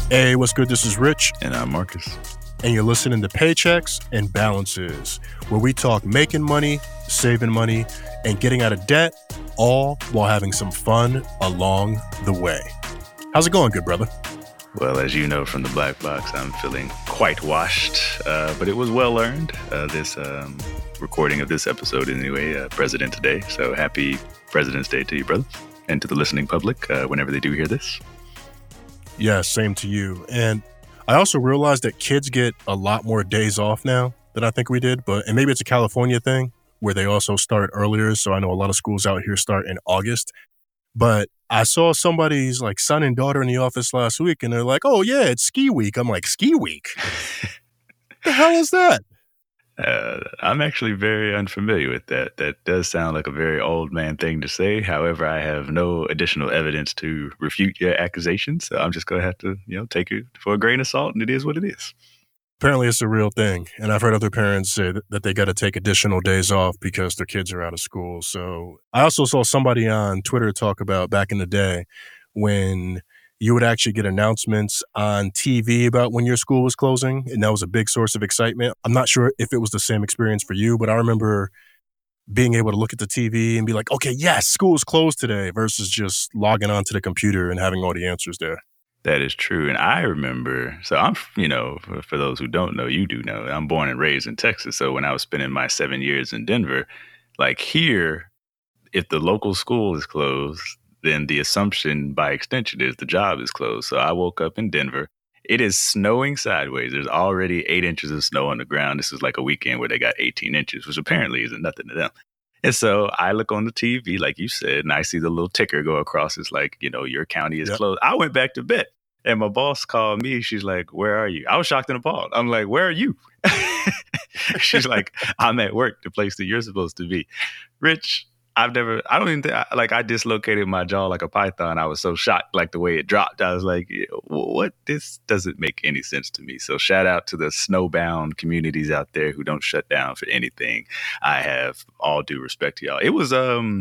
Hey, what's good? This is Rich. And I'm Marcus. And you're listening to Paychecks and Balances, where we talk making money, saving money, and getting out of debt, all while having some fun along the way. How's it going, good brother? Well, as you know from the Black Box, I'm feeling quite washed, but it was well earned, this recording of this episode anyway, President's Day. So happy President's Day to you, brother, and to the listening public whenever they do hear this. Yeah, same to you. And I also realized that kids get a lot more days off now than I think we did, and maybe it's a California thing where they also start earlier. So I know a lot of schools out here start in August. But I saw somebody's like son and daughter in the office last week, and they're like, "Oh yeah, it's ski week." I'm like, "Ski week? The hell is that?" I'm actually very unfamiliar with that. That does sound like a very old man thing to say. However, I have no additional evidence to refute your accusations. So I'm just going to have to, take it for a grain of salt, and it is what it is. Apparently it's a real thing. And I've heard other parents say that they got to take additional days off because their kids are out of school. So I also saw somebody on Twitter talk about back in the day when you would actually get announcements on TV about when your school was closing, and that was a big source of excitement. I'm not sure if it was the same experience for you, but I remember being able to look at the TV and be like, okay, yes, school is closed today, versus just logging onto the computer and having all the answers there. That is true. And I remember, so I'm, for those who don't know, you do know, I'm born and raised in Texas. So when I was spending my 7 years in Denver, like here, if the local school is closed, then the assumption by extension is the job is closed. So I woke up in Denver. It is snowing sideways. There's already 8 inches of snow on the ground. This is like a weekend where they got 18 inches, which apparently isn't nothing to them. And so I look on the TV, like you said, and I see the little ticker go across. It's like, your county is closed. I went back to bed, and my boss called me. She's like, "Where are you?" I was shocked and appalled. I'm like, "Where are you?" She's like, "I'm at work, the place that you're supposed to be." Rich, I dislocated my jaw like a python. I was so shocked, like the way it dropped. I was like, what? This doesn't make any sense to me. So shout out to the snowbound communities out there who don't shut down for anything. I have all due respect to y'all. It was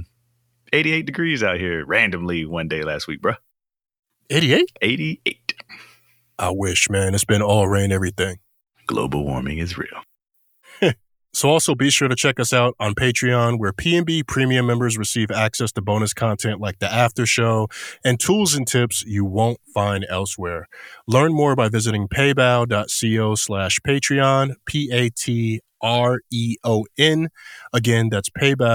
88 degrees out here randomly one day last week, bro. 88? 88. I wish, man. It's been all rain, everything. Global warming is real. So also be sure to check us out on Patreon, where P&B premium members receive access to bonus content like the after show and tools and tips you won't find elsewhere. Learn more by visiting paybow.co/Patreon, Patreon. Again, that's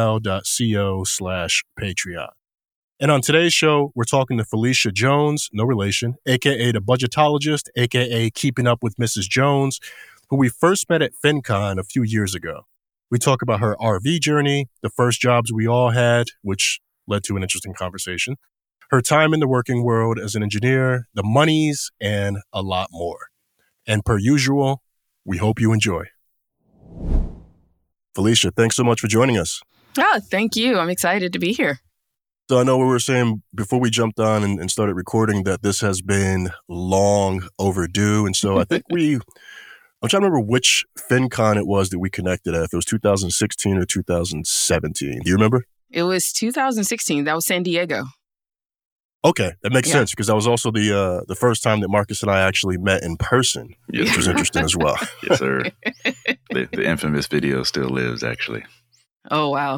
paybow.co/Patreon. And on today's show, we're talking to Felicia Jones, no relation, a.k.a. the budgetologist, a.k.a. Keeping Up with Mrs. Jones, who we first met at FinCon a few years ago. We talk about her RV journey, the first jobs we all had, which led to an interesting conversation, her time in the working world as an engineer, the monies, and a lot more. And per usual, we hope you enjoy. Felicia, thanks so much for joining us. Oh, thank you. I'm excited to be here. So I know we were saying before we jumped on and started recording that this has been long overdue. And so I think I'm trying to remember which FinCon it was that we connected at. If it was 2016 or 2017. Do you remember? It was 2016. That was San Diego. Okay, that makes sense, because that was also the first time that Marcus and I actually met in person, which was interesting as well. Yes, sir. The infamous video still lives, actually. Oh, wow.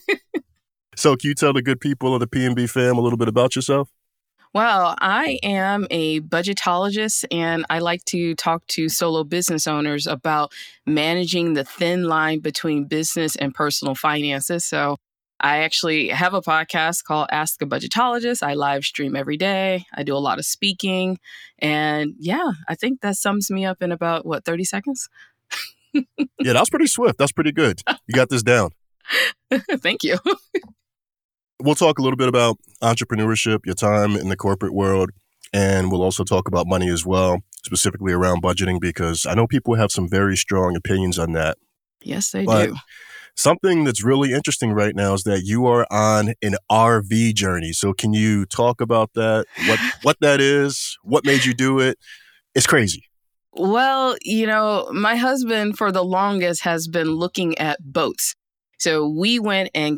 So can you tell the good people of the P&B fam a little bit about yourself? Well, I am a budgetologist, and I like to talk to solo business owners about managing the thin line between business and personal finances. So I actually have a podcast called Ask a Budgetologist. I live stream every day. I do a lot of speaking. And yeah, I think that sums me up in about, 30 seconds? Yeah, that was pretty swift. That's pretty good. You got this down. Thank you. We'll talk a little bit about entrepreneurship, your time in the corporate world, and we'll also talk about money as well, specifically around budgeting, because I know people have some very strong opinions on that. Yes, they do. Something that's really interesting right now is that you are on an RV journey. So can you talk about that? What that is? What made you do it? It's crazy. Well, my husband for the longest has been looking at boats. So we went and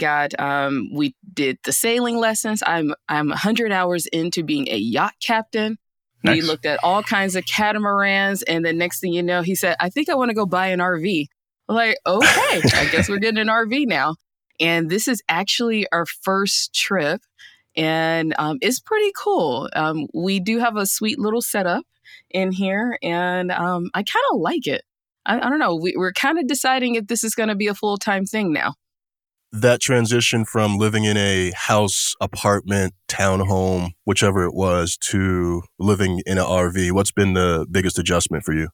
we did the sailing lessons. I'm 100 hours into being a yacht captain. We Nice. looked at all kinds of catamarans. And the next thing you know, he said, I think I want to go buy an RV. I'm like, okay, I guess we're getting an RV now. And this is actually our first trip. And it's pretty cool. We do have a sweet little setup in here. And I kind of like it. I don't know. We're kind of deciding if this is going to be a full-time thing now. That transition from living in a house, apartment, townhome, whichever it was, to living in an RV, what's been the biggest adjustment for you?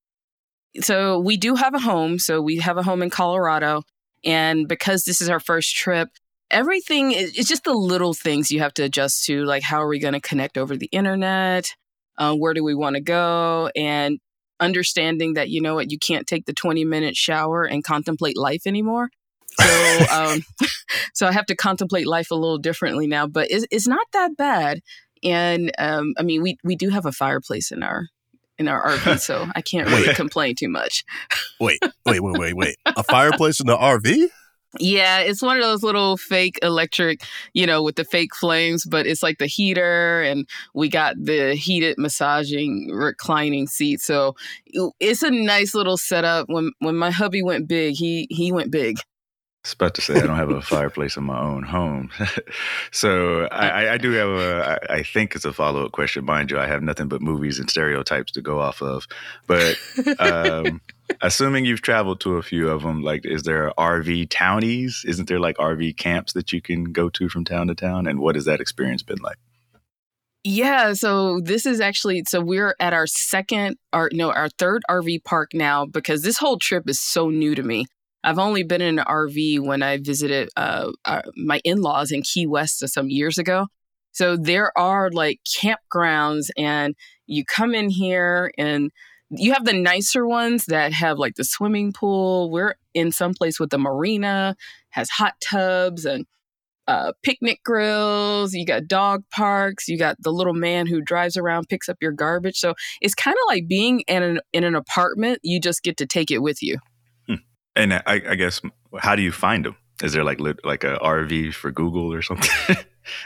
So we do have a home. So we have a home in Colorado. And because this is our first trip, everything it's just the little things you have to adjust to, like how are we going to connect over the internet? Where do we want to go? And understanding that, you know what, you can't take the 20-minute shower and contemplate life anymore. So so I have to contemplate life a little differently now, but it's not that bad. And I mean, we do have a fireplace in our RV, so I can't really complain too much. Wait. A fireplace in the RV? Yeah, it's one of those little fake electric, with the fake flames, but it's like the heater, and we got the heated massaging reclining seat. So it's a nice little setup. When my hubby went big, he went big. I was about to say I don't have a fireplace in my own home. So I do have I think it's a follow-up question. Mind you, I have nothing but movies and stereotypes to go off of. But assuming you've traveled to a few of them, like, is there RV townies? Isn't there like RV camps that you can go to from town to town? And what has that experience been like? Yeah, so this is actually, so we're at our third RV park now, because this whole trip is so new to me. I've only been in an RV when I visited my in-laws in Key West some years ago. So there are like campgrounds, and you come in here and you have the nicer ones that have like the swimming pool. We're in some place with the marina, has hot tubs and picnic grills. You got dog parks. You got the little man who drives around, picks up your garbage. So it's kind of like being in an apartment. You just get to take it with you. And I guess, how do you find them? Is there like a RV for Google or something?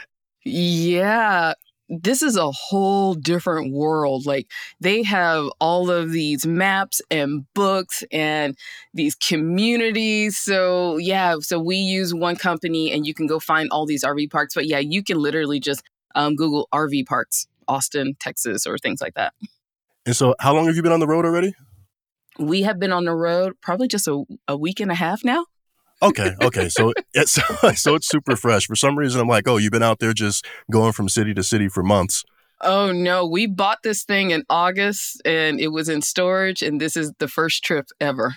Yeah, this is a whole different world. Like, they have all of these maps and books and these communities. So yeah, so we use one company and you can go find all these RV parks. But yeah, you can literally just Google RV parks, Austin, Texas, or things like that. And so how long have you been on the road already? We have been on the road probably just a week and a half now. Okay. So it's super fresh. For some reason, I'm like, oh, you've been out there just going from city to city for months. Oh, no. We bought this thing in August and it was in storage, and this is the first trip ever.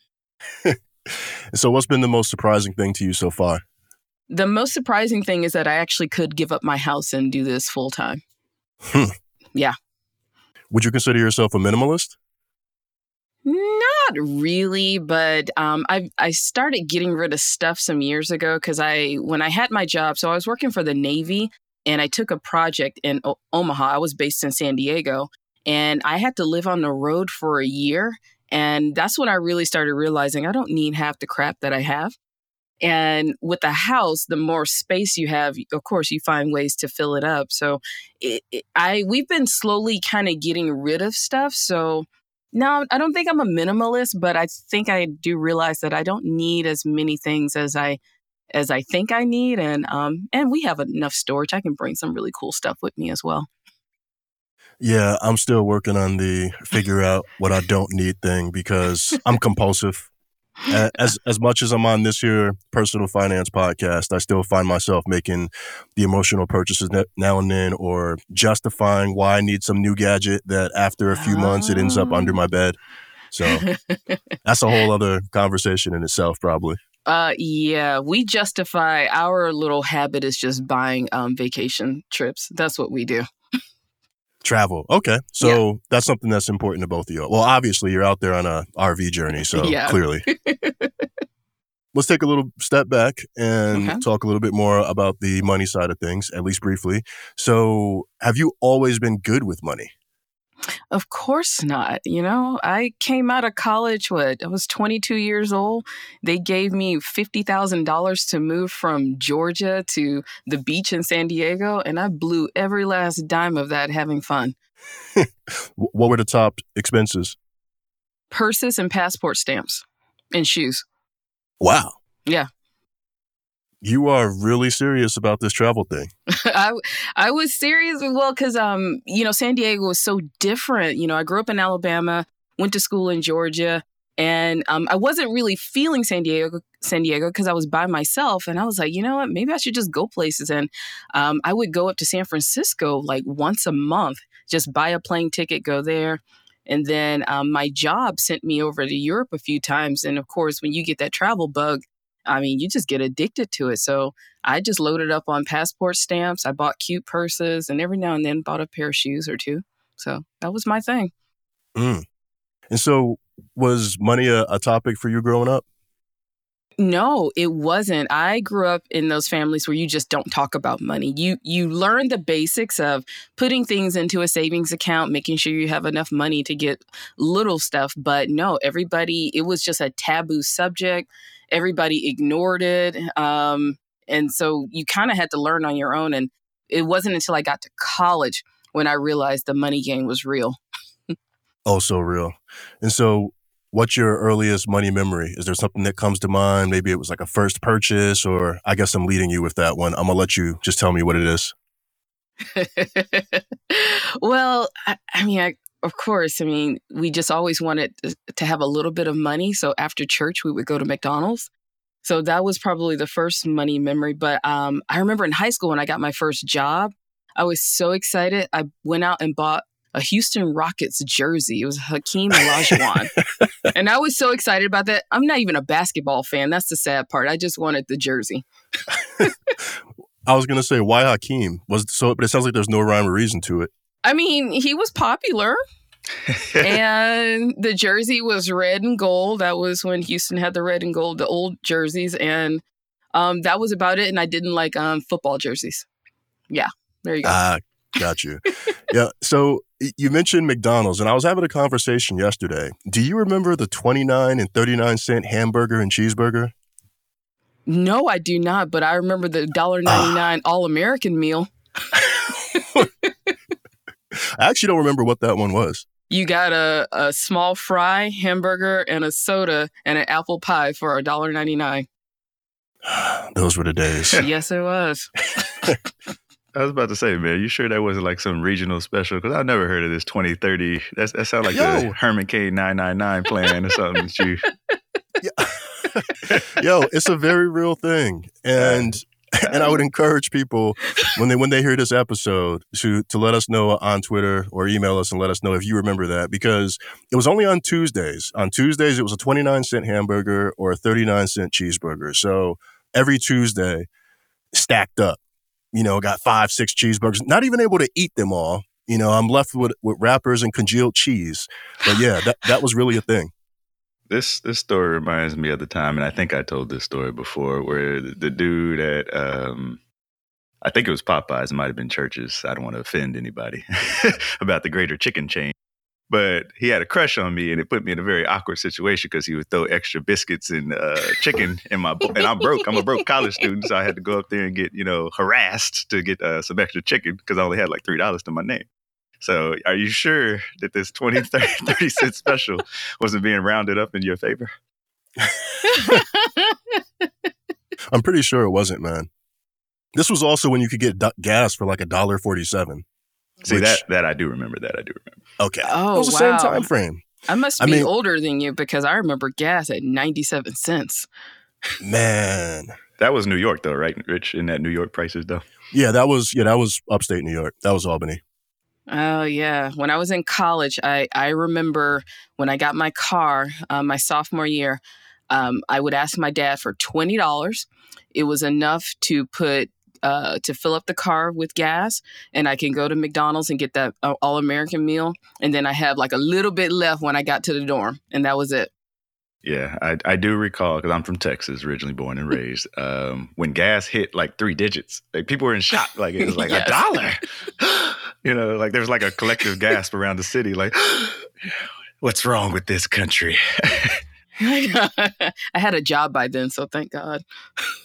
So what's been the most surprising thing to you so far? The most surprising thing is that I actually could give up my house and do this full time. Yeah. Would you consider yourself a minimalist? Not really, but I started getting rid of stuff some years ago because when I had my job, so I was working for the Navy, and I took a project in Omaha. I was based in San Diego, and I had to live on the road for a year. And that's when I really started realizing I don't need half the crap that I have. And with the house, the more space you have, of course, you find ways to fill it up. So we've been slowly kind of getting rid of stuff. So no, I don't think I'm a minimalist, but I think I do realize that I don't need as many things as I think I need. And we have enough storage. I can bring some really cool stuff with me as well. Yeah, I'm still working on the figure out what I don't need thing, because I'm compulsive. As much as I'm on this here personal finance podcast, I still find myself making the emotional purchases now and then, or justifying why I need some new gadget that after a few months it ends up under my bed. So that's a whole other conversation in itself, probably. Yeah, we justify our little habit is just buying vacation trips. That's what we do. Travel. Okay. So That's something that's important to both of you. Well, obviously you're out there on a RV journey, so clearly. Let's take a little step back and talk a little bit more about the money side of things, at least briefly. So have you always been good with money? Of course not. I came out of college, I was 22 years old. They gave me $50,000 to move from Georgia to the beach in San Diego, and I blew every last dime of that having fun. What were the top expenses? Purses and passport stamps and shoes. Wow. Yeah. You are really serious about this travel thing. I was serious, well, because San Diego was so different. I grew up in Alabama, went to school in Georgia, and I wasn't really feeling San Diego because I was by myself, and I was like, you know what, maybe I should just go places. And I would go up to San Francisco like once a month, just buy a plane ticket, go there. And then my job sent me over to Europe a few times, and of course, when you get that travel bug, you just get addicted to it. So I just loaded up on passport stamps. I bought cute purses and every now and then bought a pair of shoes or two. So that was my thing. And so was money a topic for you growing up? No, it wasn't. I grew up in those families where you just don't talk about money. You learn the basics of putting things into a savings account, making sure you have enough money to get little stuff. But no, it was just a taboo subject. Everybody ignored it. And so you kind of had to learn on your own. And it wasn't until I got to college when I realized the money game was real. Oh, so real. And so what's your earliest money memory? Is there something that comes to mind? Maybe it was like a first purchase, or I guess I'm leading you with that one. I'm going to let you just tell me what it is. Well, of course, we just always wanted to have a little bit of money. So after church, we would go to McDonald's. So that was probably the first money memory. But I remember in high school when I got my first job, I was so excited. I went out and bought a Houston Rockets jersey. It was Hakeem Olajuwon. And I was so excited about that. I'm not even a basketball fan. That's the sad part. I just wanted the jersey. I was going to say, why Hakeem? But it sounds like there's no rhyme or reason to it. He was popular. And the jersey was red and gold. That was when Houston had the red and gold, the old jerseys. And that was about it. And I didn't like football jerseys. Yeah, there you go. Got you. Yeah. So you mentioned McDonald's, and I was having a conversation yesterday. Do you remember the 29 and 39 cent hamburger and cheeseburger? No, I do not. But I remember the $1.99 All-American meal. I actually don't remember what that one was. You got a small fry, hamburger, and a soda, and an apple pie for $1.99. Those were the days. Yes, it was. I was about to say, man, you sure that wasn't like some regional special? Because I've never heard of this 2030. That sounds like the Herman K 999 plan or something that you... Yo, it's a very real thing. And I would encourage people when they hear this episode to let us know on Twitter or email us and let us know if you remember that, because it was only on Tuesdays. On Tuesdays, it was a 29-cent hamburger or a 39-cent cheeseburger. So every Tuesday, stacked up. Got 5-6 cheeseburgers, not even able to eat them all. I'm left with wrappers and congealed cheese. But yeah, that was really a thing. This story reminds me of the time, and I think I told this story before, where the dude at, I think it was Popeyes, it might have been Church's, I don't want to offend anybody, about the greater chicken chain. But he had a crush on me, and it put me in a very awkward situation because he would throw extra biscuits and chicken in my bowl. And I'm broke. I'm a broke college student, so I had to go up there and get, harassed to get some extra chicken because I only had like $3 to my name. So are you sure that this 20, 30 cent special wasn't being rounded up in your favor? I'm pretty sure it wasn't, man. This was also when you could get gas for like $1.47. See, that I do remember. Okay. Oh, it was the same time frame. I must be older than you because I remember gas at 97 cents. Man. That was New York, though, right, Rich? In that New York prices, though? Yeah, that was upstate New York. That was Albany. Oh, yeah. When I was in college, I remember when I got my car my sophomore year, I would ask my dad for $20. It was enough to fill up the car with gas, and I can go to McDonald's and get that All-American meal. And then I have like a little bit left when I got to the dorm, and that was it. Yeah, I do recall, because I'm from Texas, originally born and raised, when gas hit like 3 digits, like people were in shock. Like it was like $1. Like there's like a collective gasp around the city, like, what's wrong with this country? I had a job by then, so thank God.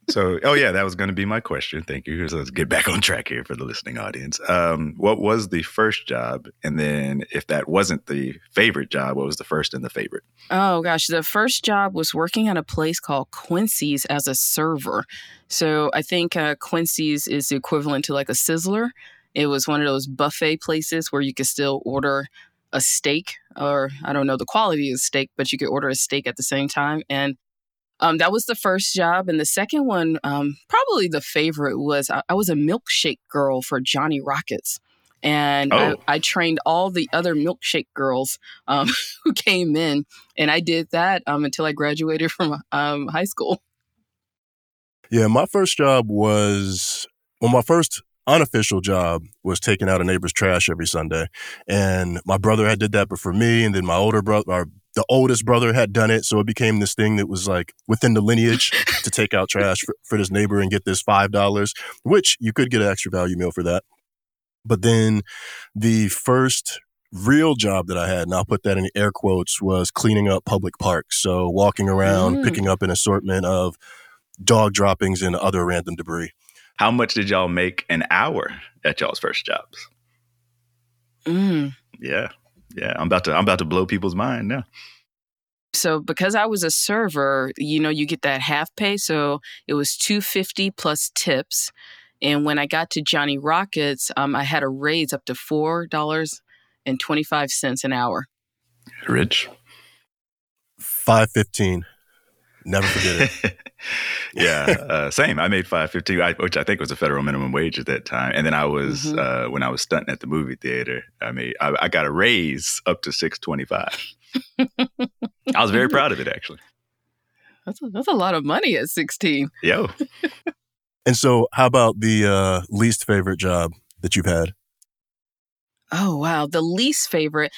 So, that was going to be my question. Thank you. So let's get back on track here for the listening audience. What was the first job? And then if that wasn't the favorite job, what was the first and the favorite? Oh, gosh. The first job was working at a place called Quincy's as a server. So I think Quincy's is the equivalent to like a Sizzler. It was one of those buffet places where you could still order a steak, or I don't know the quality of steak, but you could order a steak at the same time. And that was the first job. And the second one, probably the favorite, was I was a milkshake girl for Johnny Rockets. And I trained all the other milkshake girls who came in. And I did that until I graduated from high school. Yeah, my first job was, my first unofficial job was taking out a neighbor's trash every Sunday. And my brother had did that before me. And then my older brother, the oldest brother, had done it. So it became this thing that was like within the lineage to take out trash for this neighbor and get this $5, which you could get an extra value meal for that. But then the first real job that I had, and I'll put that in air quotes, was cleaning up public parks. So walking around, picking up an assortment of dog droppings and other random debris. How much did y'all make an hour at y'all's first jobs? Yeah. I'm about to blow people's mind now. So because I was a server, you get that half pay. So it was $2.50 plus tips. And when I got to Johnny Rockets, I had a raise up to $4.25 an hour. Rich? $5.15. Never forget it. Yeah, same. I made $5.15, which I think was a federal minimum wage at that time. And then I was when I was stunting at the movie theater, I got a raise up to $6.25. I was very proud of it, actually. That's a lot of money at 16. Yo. And so, how about the least favorite job that you've had? Oh wow, the least favorite.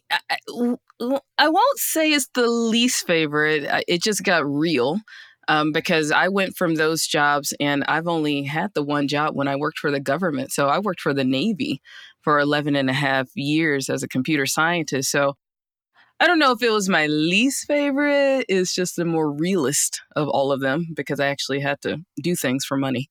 I won't say it's the least favorite. It just got real because I went from those jobs, and I've only had the one job when I worked for the government. So I worked for the Navy for 11 and a half years as a computer scientist. So I don't know if it was my least favorite. It's just the more realist of all of them because I actually had to do things for money,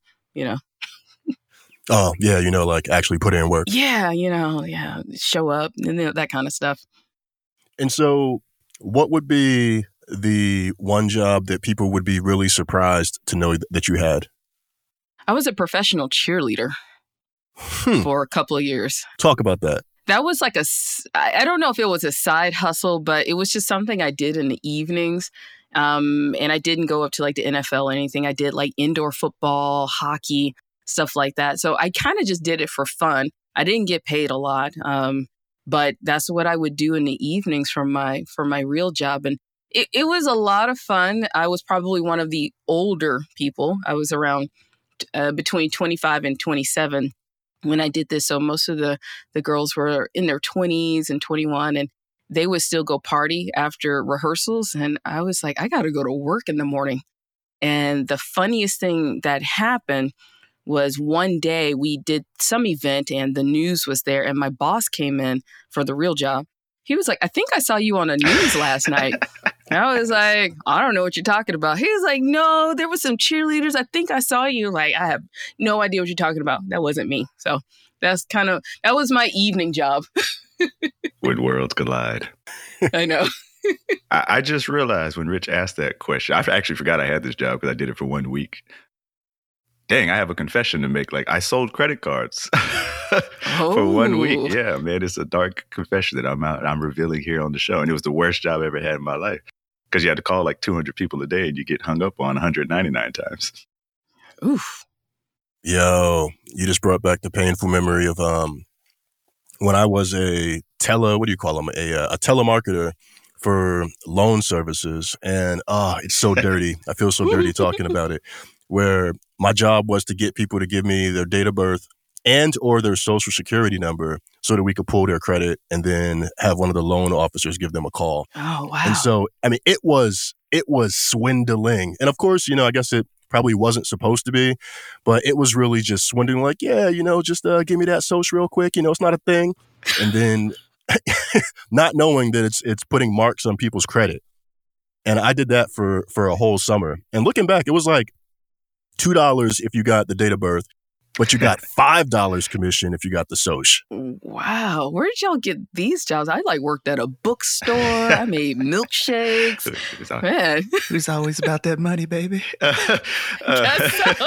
Oh, yeah, like actually put in work. Yeah, show up and that kind of stuff. And so what would be the one job that people would be really surprised to know that you had? I was a professional cheerleader for a couple of years. Talk about that. That was like I don't know if it was a side hustle, but it was just something I did in the evenings. And I didn't go up to like the NFL or anything. I did like indoor football, hockey, stuff like that. So I kind of just did it for fun. I didn't get paid a lot. But that's what I would do in the evenings for my real job. And it was a lot of fun. I was probably one of the older people. I was around between 25 and 27 when I did this. So most of the girls were in their 20s and 21, and they would still go party after rehearsals. And I was like, I got to go to work in the morning. And the funniest thing that happened was one day we did some event and the news was there, and my boss came in for the real job. He was like, I think I saw you on the news last night. And I was like, I don't know what you're talking about. He was like, no, there were some cheerleaders. I think I saw you. Like, I have no idea what you're talking about. That wasn't me. So that was my evening job. When worlds collide. I know. I just realized when Rich asked that question, I actually forgot I had this job because I did it for 1 week. Dang, I have a confession to make. Like, I sold credit cards for 1 week. Yeah, man, it's a dark confession that I'm revealing here on the show. And it was the worst job I ever had in my life because you had to call like 200 people a day and you get hung up on 199 times. Oof. Yo, you just brought back the painful memory of when I was a telemarketer for loan services. And it's so dirty. I feel so dirty talking about it. Where my job was to get people to give me their date of birth and or their social security number so that we could pull their credit and then have one of the loan officers give them a call. Oh, wow. And so, I mean, it was swindling. And of course, I guess it probably wasn't supposed to be, but it was really just swindling. Like, yeah, just give me that social real quick. It's not a thing. And then not knowing that it's putting marks on people's credit. And I did that for a whole summer. And looking back, it was like $2 if you got the date of birth, but you got $5 commission if you got the social. Wow. Where did y'all get these jobs? I worked at a bookstore. I made milkshakes. Man. It's always about that money, baby. Guess so.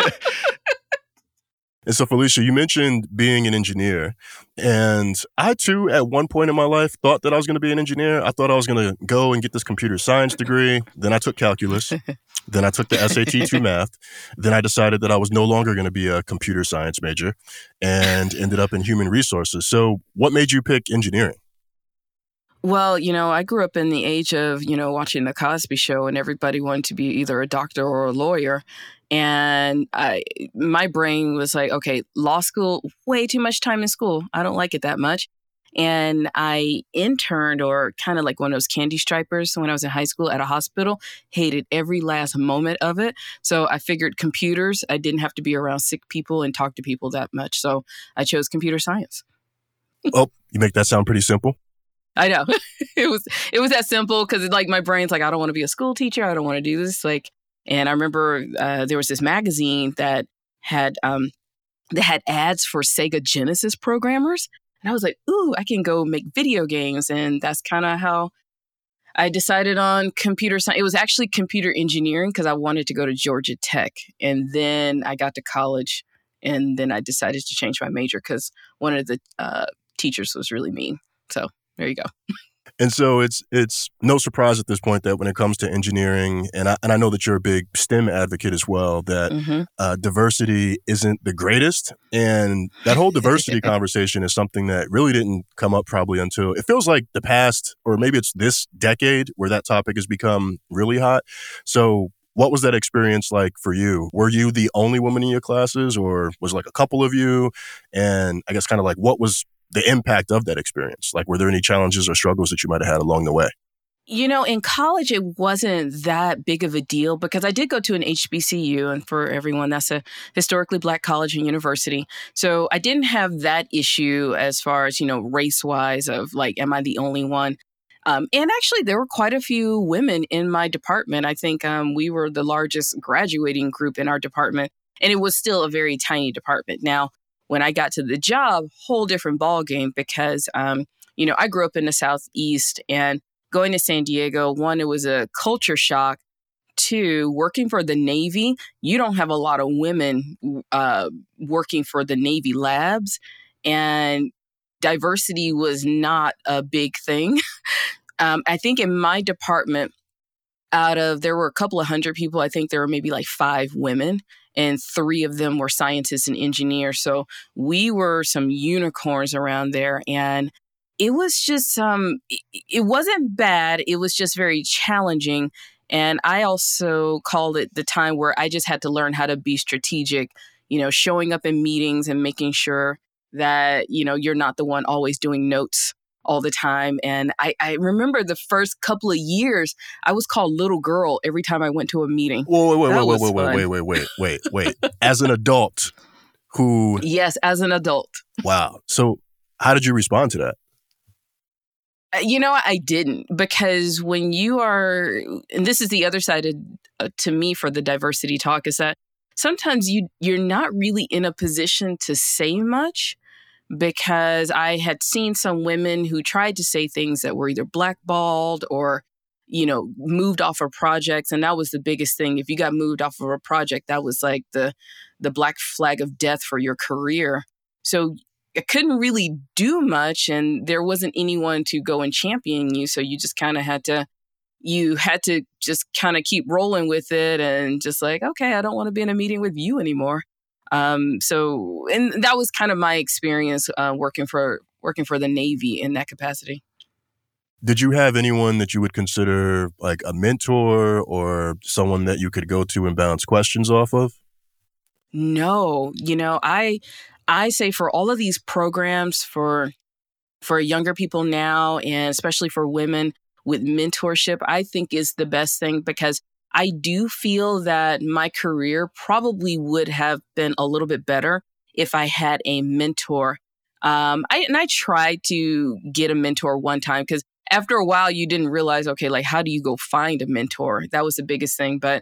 And so, Felicia, you mentioned being an engineer. And I, too, at one point in my life, thought that I was going to be an engineer. I thought I was going to go and get this computer science degree. Then I took calculus. Then I took the SAT 2 math. Then I decided that I was no longer going to be a computer science major and ended up in human resources. So what made you pick engineering? Well, I grew up in the age of, watching The Cosby Show, and everybody wanted to be either a doctor or a lawyer. And my brain was like, okay, law school, way too much time in school. I don't like it that much. And I interned, or kind of like one of those candy stripers when I was in high school at a hospital, hated every last moment of it. So I figured computers, I didn't have to be around sick people and talk to people that much. So I chose computer science. Oh, you make that sound pretty simple. I know. It was that simple, because my brain's like, I don't want to be a school teacher. I don't want to do this. And I remember there was this magazine that had ads for Sega Genesis programmers. And I was like, ooh, I can go make video games. And that's kind of how I decided on computer science. It was actually computer engineering, because I wanted to go to Georgia Tech. And then I got to college, and then I decided to change my major because one of the teachers was really mean. So there you go. And so it's no surprise at this point that when it comes to engineering, and I know that you're a big STEM advocate as well, that diversity isn't the greatest. And that whole diversity conversation is something that really didn't come up probably until, it feels like the past, or maybe it's this decade, where that topic has become really hot. So what was that experience like for you? Were you the only woman in your classes, or was it like a couple of you? And I guess kind of like, what was the impact of that experience? Like, were there any challenges or struggles that you might have had along the way? In college, it wasn't that big of a deal, because I did go to an HBCU. And for everyone, that's a historically Black college and university. So I didn't have that issue as far as, race-wise of am I the only one? And actually, there were quite a few women in my department. I think we were the largest graduating group in our department. And it was still a very tiny department. Now, when I got to the job, whole different ballgame, because, I grew up in the Southeast, and going to San Diego, one, it was a culture shock. Two, working for the Navy, you don't have a lot of women working for the Navy labs, and diversity was not a big thing. I think in my department, there were a couple of hundred people, I think there were maybe 5 women. And 3 of them were scientists and engineers. So we were some unicorns around there. And it was just, it wasn't bad. It was just very challenging. And I also called it the time where I just had to learn how to be strategic, showing up in meetings and making sure that, you're not the one always doing notes all the time. And I remember the first couple of years, I was called little girl every time I went to a meeting. Wait. As an adult who... Yes, as an adult. Wow. So how did you respond to that? I didn't, because when you are, and this is the other side to me for the diversity talk, is that sometimes you're not really in a position to say much. Because I had seen some women who tried to say things that were either blackballed or, moved off of projects. And that was the biggest thing. If you got moved off of a project, that was like the black flag of death for your career. So I couldn't really do much, and there wasn't anyone to go and champion you. So you just kind of had to just kind of keep rolling with it, and just okay, I don't want to be in a meeting with you anymore. And that was kind of my experience working for the Navy in that capacity. Did you have anyone that you would consider like a mentor or someone that you could go to and bounce questions off of? No, I say for all of these programs for younger people now, and especially for women with mentorship, I think is the best thing, because I do feel that my career probably would have been a little bit better if I had a mentor. I tried to get a mentor one time, because after a while you didn't realize, okay, how do you go find a mentor? That was the biggest thing. But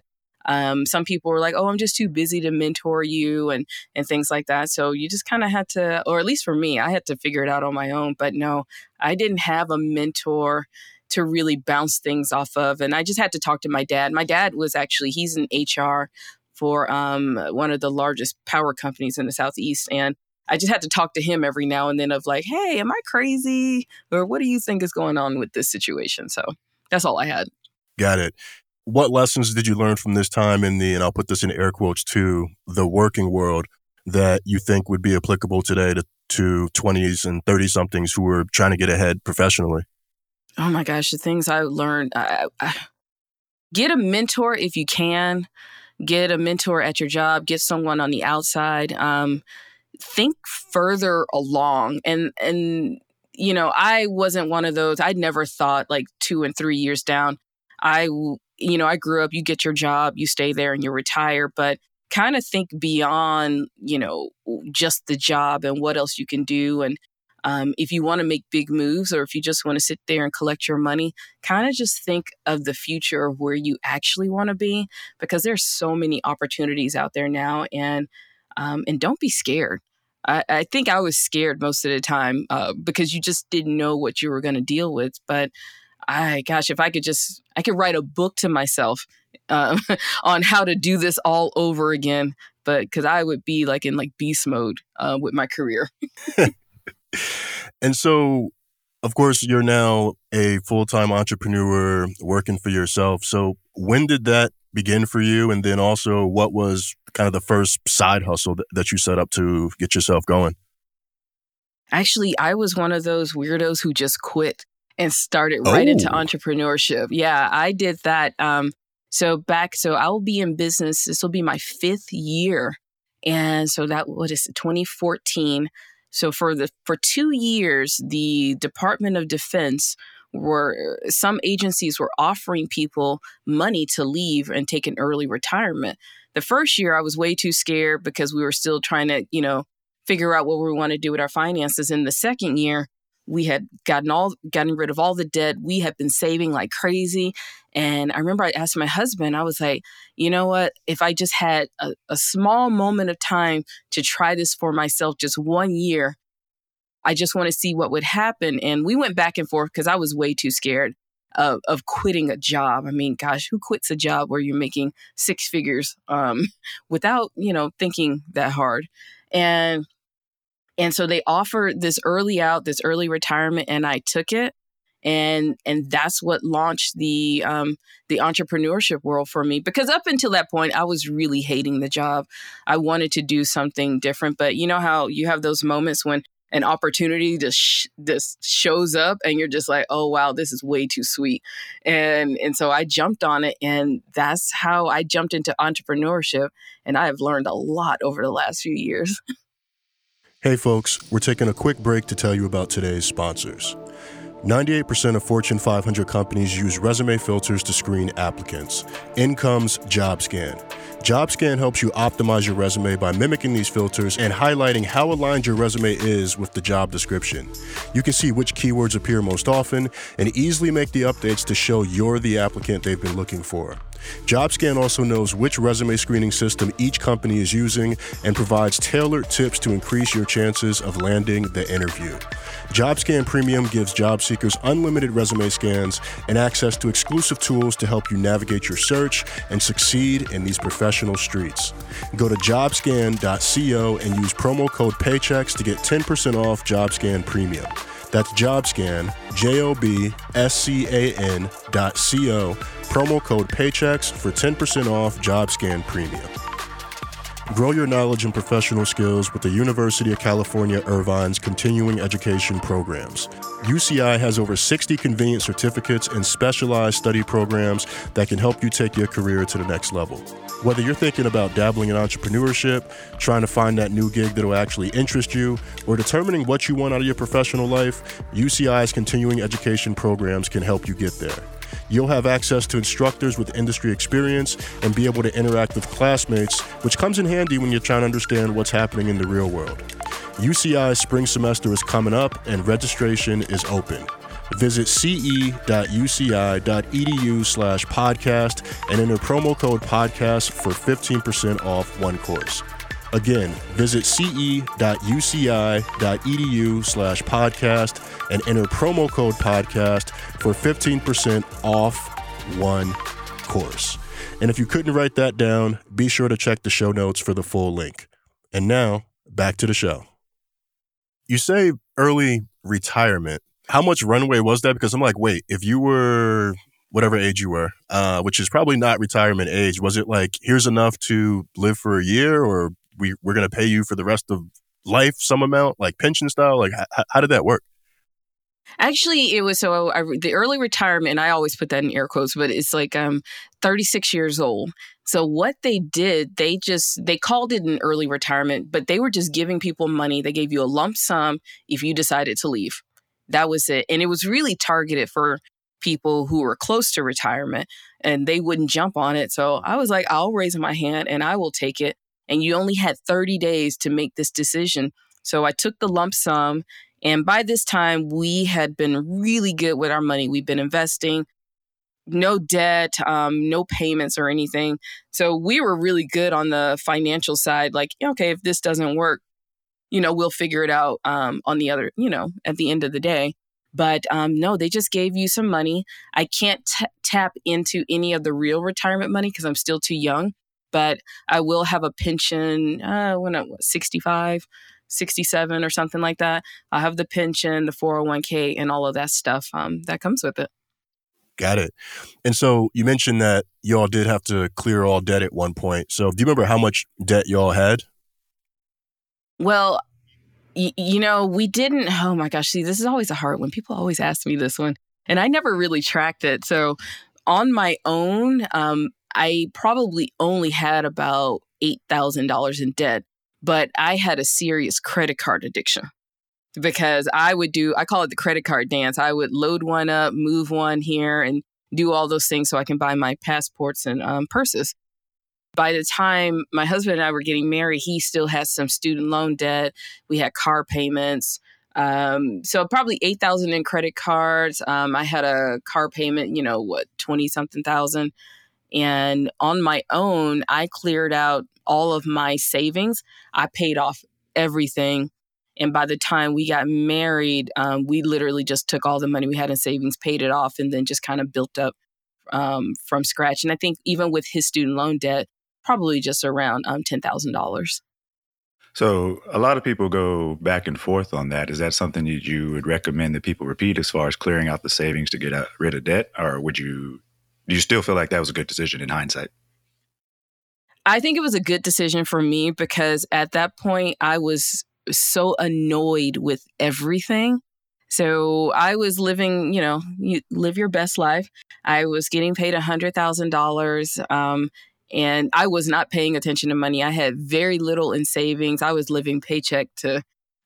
Some people were like, oh, I'm just too busy to mentor you and things like that. So you just kind of had to, or at least for me, I had to figure it out on my own. But no, I didn't have a mentor to really bounce things off of. And I just had to talk to my dad. My dad was actually, he's in HR for one of the largest power companies in the Southeast. And I just had to talk to him every now and then of like, hey, am I crazy? Or what do you think is going on with this situation? So that's all I had. Got it. What lessons did you learn from this time in the, and I'll put this in air quotes, to the working world that you think would be applicable today to 20s and 30-somethings who are trying to get ahead professionally? Oh my gosh, the things I learned. Get a mentor if you can. Get a mentor at your job. Get someone on the outside. Think further along. And you know, I wasn't one of those. I'd never thought like 2 and 3 years down. I grew up, you get your job, you stay there and you retire, but kind of think beyond, just the job and what else you can do. And if you want to make big moves, or if you just want to sit there and collect your money, kind of just think of the future of where you actually want to be, because there's so many opportunities out there now. And don't be scared. I think I was scared most of the time because you just didn't know what you were going to deal with. But if I could write a book to myself on how to do this all over again. But because I would be in beast mode with my career. And so, of course, you're now a full-time entrepreneur working for yourself. So when did that begin for you? And then also, what was kind of the first side hustle that you set up to get yourself going? Actually, I was one of those weirdos who just quit and started right into entrepreneurship. Yeah, I did that. So I will be in business. This will be my 5th year. And so 2014. So for 2 years, the Department of Defense some agencies were offering people money to leave and take an early retirement. The first year I was way too scared because we were still trying to, figure out what we want to do with our finances. In the second year, we had gotten rid of all the debt. We had been saving like crazy. And I remember I asked my husband, I was like, you know what, if I just had a small moment of time to try this for myself, just 1 year, I just want to see what would happen. And we went back and forth because I was way too scared of quitting a job. I mean, gosh, who quits a job where you're making 6 figures without, thinking that hard? And so they offered this early retirement, and I took it. And that's what launched the entrepreneurship world for me. Because up until that point, I was really hating the job. I wanted to do something different. But you know how you have those moments when an opportunity just shows up and you're just like, oh, wow, this is way too sweet. And so I jumped on it, and that's how I jumped into entrepreneurship. And I have learned a lot over the last few years. Hey folks, we're taking a quick break to tell you about today's sponsors. 98% of Fortune 500 companies use resume filters to screen applicants. In comes JobScan. JobScan helps you optimize your resume by mimicking these filters and highlighting how aligned your resume is with the job description. You can see which keywords appear most often and easily make the updates to show you're the applicant they've been looking for. JobScan also knows which resume screening system each company is using and provides tailored tips to increase your chances of landing the interview. JobScan Premium gives job seekers unlimited resume scans and access to exclusive tools to help you navigate your search and succeed in these professional streets. Go to jobscan.co and use promo code PAYCHECKS to get 10% off JobScan Premium. That's JobScan, JOBSCAN.co, promo code PAYCHECKS for 10% off JobScan Premium. Grow your knowledge and professional skills with the University of California, Irvine's continuing education programs. UCI has over 60 convenient certificates and specialized study programs that can help you take your career to the next level. Whether you're thinking about dabbling in entrepreneurship, trying to find that new gig that will actually interest you, or determining what you want out of your professional life, UCI's continuing education programs can help you get there. You'll have access to instructors with industry experience and be able to interact with classmates, which comes in handy when you're trying to understand what's happening in the real world. UCI's spring semester is coming up and registration is open. Visit ce.uci.edu/podcast and enter promo code podcast for 15% off one course. Again, visit ce.uci.edu/podcast and enter promo code podcast for 15% off one course. And if you couldn't write that down, be sure to check the show notes for the full link. And now, back to the show. You say early retirement. How much runway was that? Because I'm like, wait, if you were whatever age you were, which is probably not retirement age, was it like, here's enough to live for a year, or we're going to pay you for the rest of life some amount, like pension style? Like, how did that work? Actually, it was the early retirement, and I always put that in air quotes, but it's like 36 years old. So what they did, they called it an early retirement, but they were just giving people money. They gave you a lump sum if you decided to leave. That was it. And it was really targeted for people who were close to retirement, and they wouldn't jump on it. So I was like, I'll raise my hand and I will take it. And you only had 30 days to make this decision. So I took the lump sum. And by this time, we had been really good with our money. We've been investing, no debt, no payments or anything. So we were really good on the financial side. Like, okay, if this doesn't work, we'll figure it out on the other, at the end of the day. But no, they just gave you some money. I can't tap into any of the real retirement money because I'm still too young. But I will have a pension when I'm 65. 67 or something like that. I'll have the pension, the 401k, and all of that stuff that comes with it. Got it. And so you mentioned that y'all did have to clear all debt at one point. So do you remember how much debt y'all had? Well, we didn't. Oh my gosh. See, this is always a hard one. People always ask me this one, and I never really tracked it. So on my own, I probably only had about $8,000 in debt. But I had a serious credit card addiction because I call it the credit card dance. I would load one up, move one here, and do all those things so I can buy my passports and purses. By the time my husband and I were getting married, he still had some student loan debt. We had car payments. So probably $8,000 in credit cards. I had a car payment, 20-something thousand. And on my own, I cleared out all of my savings. I paid off everything. And by the time we got married, we literally just took all the money we had in savings, paid it off, and then just kind of built up from scratch. And I think even with his student loan debt, probably just around $10,000. So a lot of people go back and forth on that. Is that something that you would recommend that people repeat as far as clearing out the savings to get rid of debt? Or do you still feel like that was a good decision in hindsight? I think it was a good decision for me because at that point, I was so annoyed with everything. So I was living, you live your best life. I was getting paid $100,000 and I was not paying attention to money. I had very little in savings. I was living paycheck to,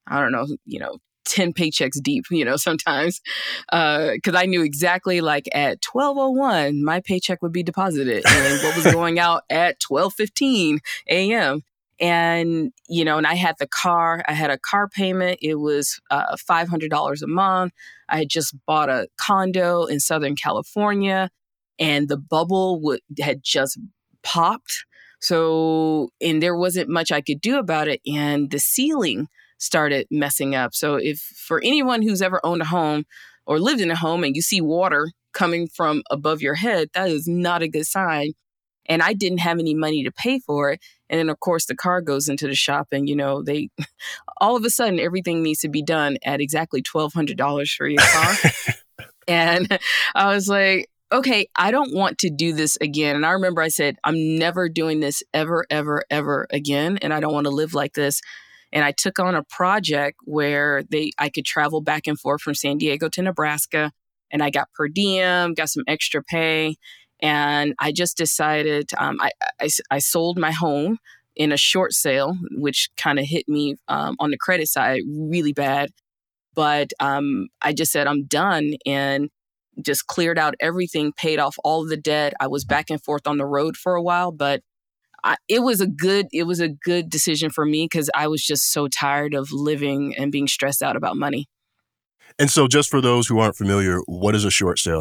10 paychecks deep, sometimes, because I knew exactly like at 12:01, my paycheck would be deposited and what was going out at 12:15 a.m. And, and I had a car payment. It was $500 a month. I had just bought a condo in Southern California and the bubble had just popped. So, and there wasn't much I could do about it. And the ceiling started messing up. So if for anyone who's ever owned a home or lived in a home and you see water coming from above your head, that is not a good sign. And I didn't have any money to pay for it. And then of course the car goes into the shop and, they all of a sudden everything needs to be done at exactly $1,200 for your car. And I was like, okay, I don't want to do this again. And I remember I said, I'm never doing this ever, ever, ever again. And I don't want to live like this. And I took on a project where I could travel back and forth from San Diego to Nebraska. And I got per diem, got some extra pay. And I just decided I sold my home in a short sale, which kind of hit me on the credit side really bad. But I just said, I'm done and just cleared out everything, paid off all of the debt. I was back and forth on the road for a while, but it was a good decision for me because I was just so tired of living and being stressed out about money. And so just for those who aren't familiar, what is a short sale?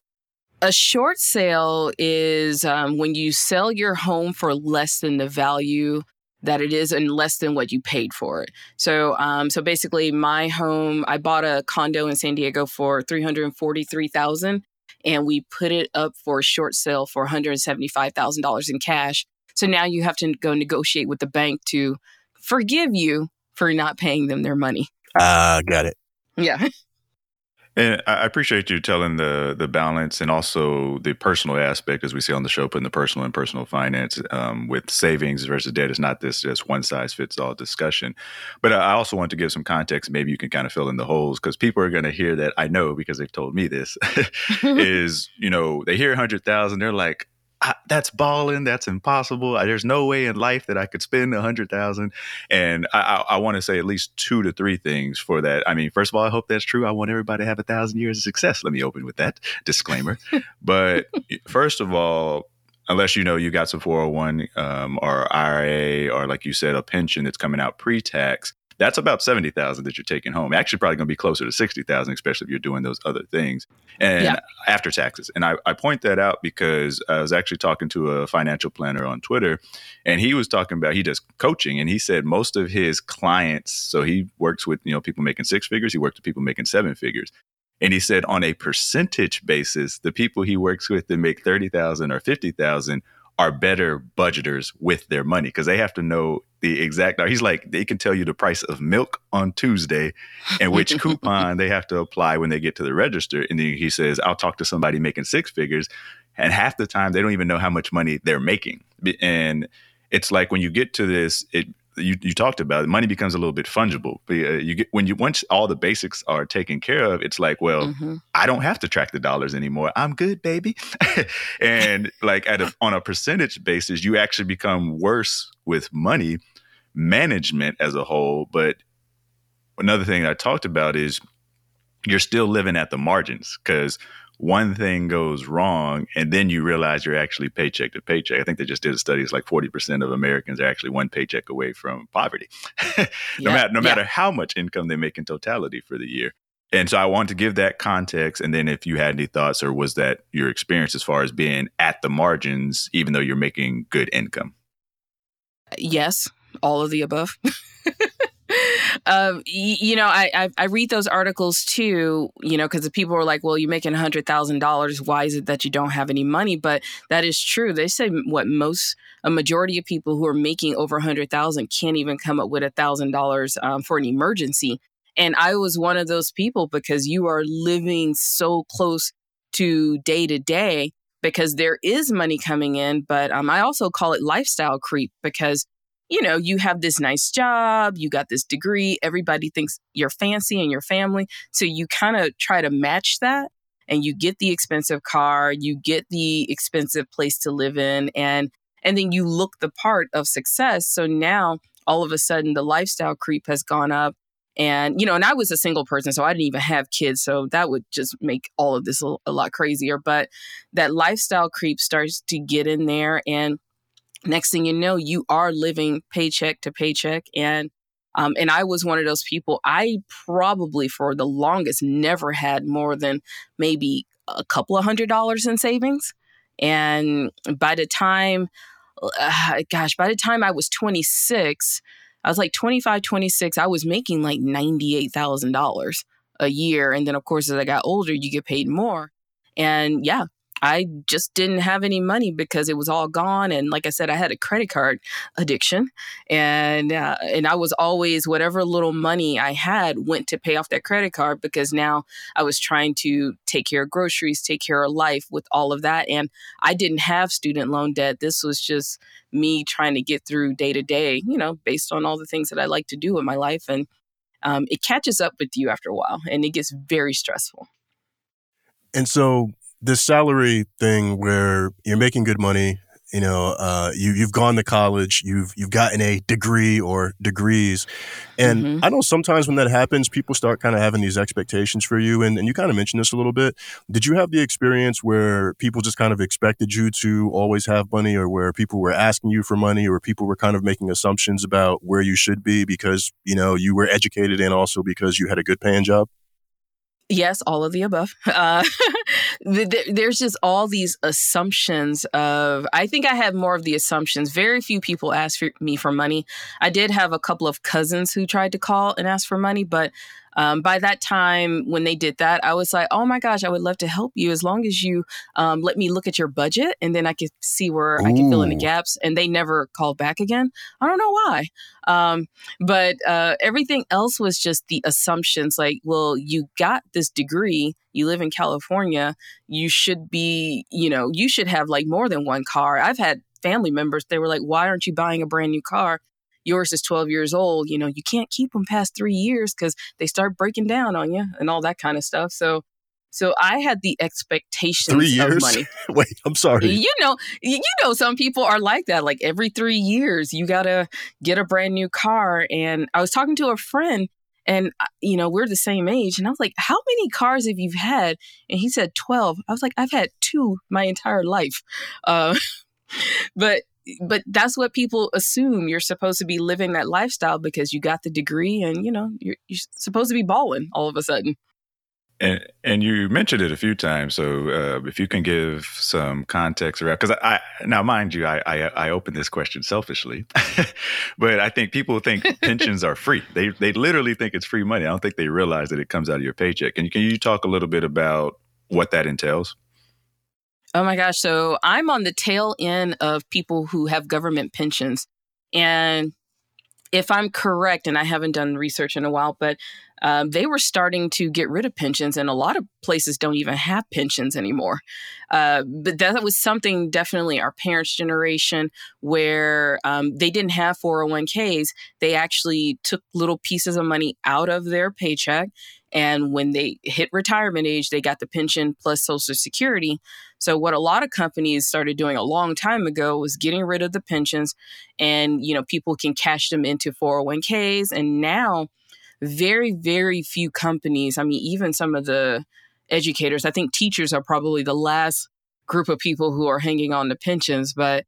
A short sale is when you sell your home for less than the value that it is and less than what you paid for it. So basically, my home, I bought a condo in San Diego for $343,000, and we put it up for a short sale for $175,000 in cash. So now you have to go negotiate with the bank to forgive you for not paying them their money. Got it. Yeah. And I appreciate you telling the balance and also the personal aspect, as we see on the show, putting the personal and personal finance with savings versus debt. It's not this just one size fits all discussion. But I also want to give some context. Maybe you can kind of fill in the holes because people are going to hear that. I know because they've told me this is, they hear 100,000. They're like, that's balling. That's impossible. There's no way in life that I could spend 100,000. And I want to say at least 2 to 3 things for that. I mean, first of all, I hope that's true. I want everybody to have 1,000 years of success. Let me open with that disclaimer. But first of all, unless you got some 401 or IRA or like you said, a pension that's coming out pre-tax, that's about 70,000 that you're taking home. Actually, probably going to be closer to 60,000, especially if you're doing those other things and after taxes. And I point that out because I was actually talking to a financial planner on Twitter, and he was talking about he does coaching, and he said most of his clients. So he works with people making 6 figures. He works with people making 7 figures. And he said on a percentage basis, the people he works with that make 30,000 or 50,000 are better budgeters with their money because they have to know the exact. He's like, they can tell you the price of milk on Tuesday and which coupon they have to apply when they get to the register. And then he says, I'll talk to somebody making 6 figures, and half the time they don't even know how much money they're making. And it's like when you get to this, you talked about it, money becomes a little bit fungible. Once all the basics are taken care of, it's like, well, I don't have to track the dollars anymore. I'm good, baby. And like on a percentage basis, you actually become worse with money management as a whole. But another thing I talked about is you're still living at the margins because one thing goes wrong and then you realize you're actually paycheck to paycheck. I think they just did a study. It's like 40% of Americans are actually one paycheck away from poverty, no matter how much income they make in totality for the year. And so I wanted to give that context. And then if you had any thoughts, or was that your experience as far as being at the margins, even though you're making good income? Yes, all of the above. I read those articles too, because the people are like, well, you're making $100,000. Why is it that you don't have any money? But that is true. They say a majority of people who are making over 100,000 can't even come up with $1,000 for an emergency. And I was one of those people because you are living so close to day because there is money coming in. But I also call it lifestyle creep because you have this nice job, you got this degree, everybody thinks you're fancy in your family. So you kind of try to match that and you get the expensive car, you get the expensive place to live in, and then you look the part of success. So now all of a sudden the lifestyle creep has gone up. And, and I was a single person, so I didn't even have kids. So that would just make all of this a lot crazier. But that lifestyle creep starts to get in there, and next thing you know, you are living paycheck to paycheck. And I was one of those people. I probably for the longest never had more than maybe a couple of $100 in savings. And by the time I was 26, I was like 25, 26, I was making like $98,000 a year. And then, of course, as I got older, you get paid more. And yeah, I just didn't have any money because it was all gone. And like I said, I had a credit card addiction. And I was always, whatever little money I had went to pay off that credit card because now I was trying to take care of groceries, take care of life with all of that. And I didn't have student loan debt. This was just me trying to get through day to day, based on all the things that I like to do in my life. And it catches up with you after a while and it gets very stressful. And so this salary thing where you're making good money, you've gone to college, you've gotten a degree or degrees. And I know sometimes when that happens, people start kind of having these expectations for you. And you kind of mentioned this a little bit. Did you have the experience where people just kind of expected you to always have money, or where people were asking you for money, or people were kind of making assumptions about where you should be because, you were educated and also because you had a good paying job? Yes, all of the above. There's just all these assumptions of, I think I had more of the assumptions. Very few people asked me for money. I did have a couple of cousins who tried to call and ask for money, but by that time, when they did that, I was like, oh my gosh, I would love to help you as long as you let me look at your budget and then I could see where I can fill in the gaps. And they never called back again. I don't know why. But everything else was just the assumptions like, well, you got this degree, you live in California, you should be, you should have like more than one car. I've had family members, they were like, why aren't you buying a brand new car? Yours is 12 years old. You can't keep them past 3 years because they start breaking down on you and all that kind of stuff. So I had the expectations 3 years? of money. Wait, I'm sorry. Some people are like that. Like every 3 years, you got to get a brand new car. And I was talking to a friend and, we're the same age. And I was like, how many cars have you had? And he said 12. I was like, I've had 2 my entire life. But that's what people assume. You're supposed to be living that lifestyle because you got the degree and, you're supposed to be balling all of a sudden. And you mentioned it a few times. So if you can give some context around, because now, mind you, I opened this question selfishly, but I think people think pensions are free. They literally think it's free money. I don't think they realize that it comes out of your paycheck. And can you talk a little bit about what that entails? Oh my gosh. So I'm on the tail end of people who have government pensions. And if I'm correct, and I haven't done research in a while, but they were starting to get rid of pensions, and a lot of places don't even have pensions anymore. But that was something definitely our parents' generation where they didn't have 401ks. They actually took little pieces of money out of their paycheck. And when they hit retirement age, they got the pension plus Social Security. So what a lot of companies started doing a long time ago was getting rid of the pensions and, people can cash them into 401ks. And now very, very few companies, even some of the educators, I think teachers are probably the last group of people who are hanging on to pensions. But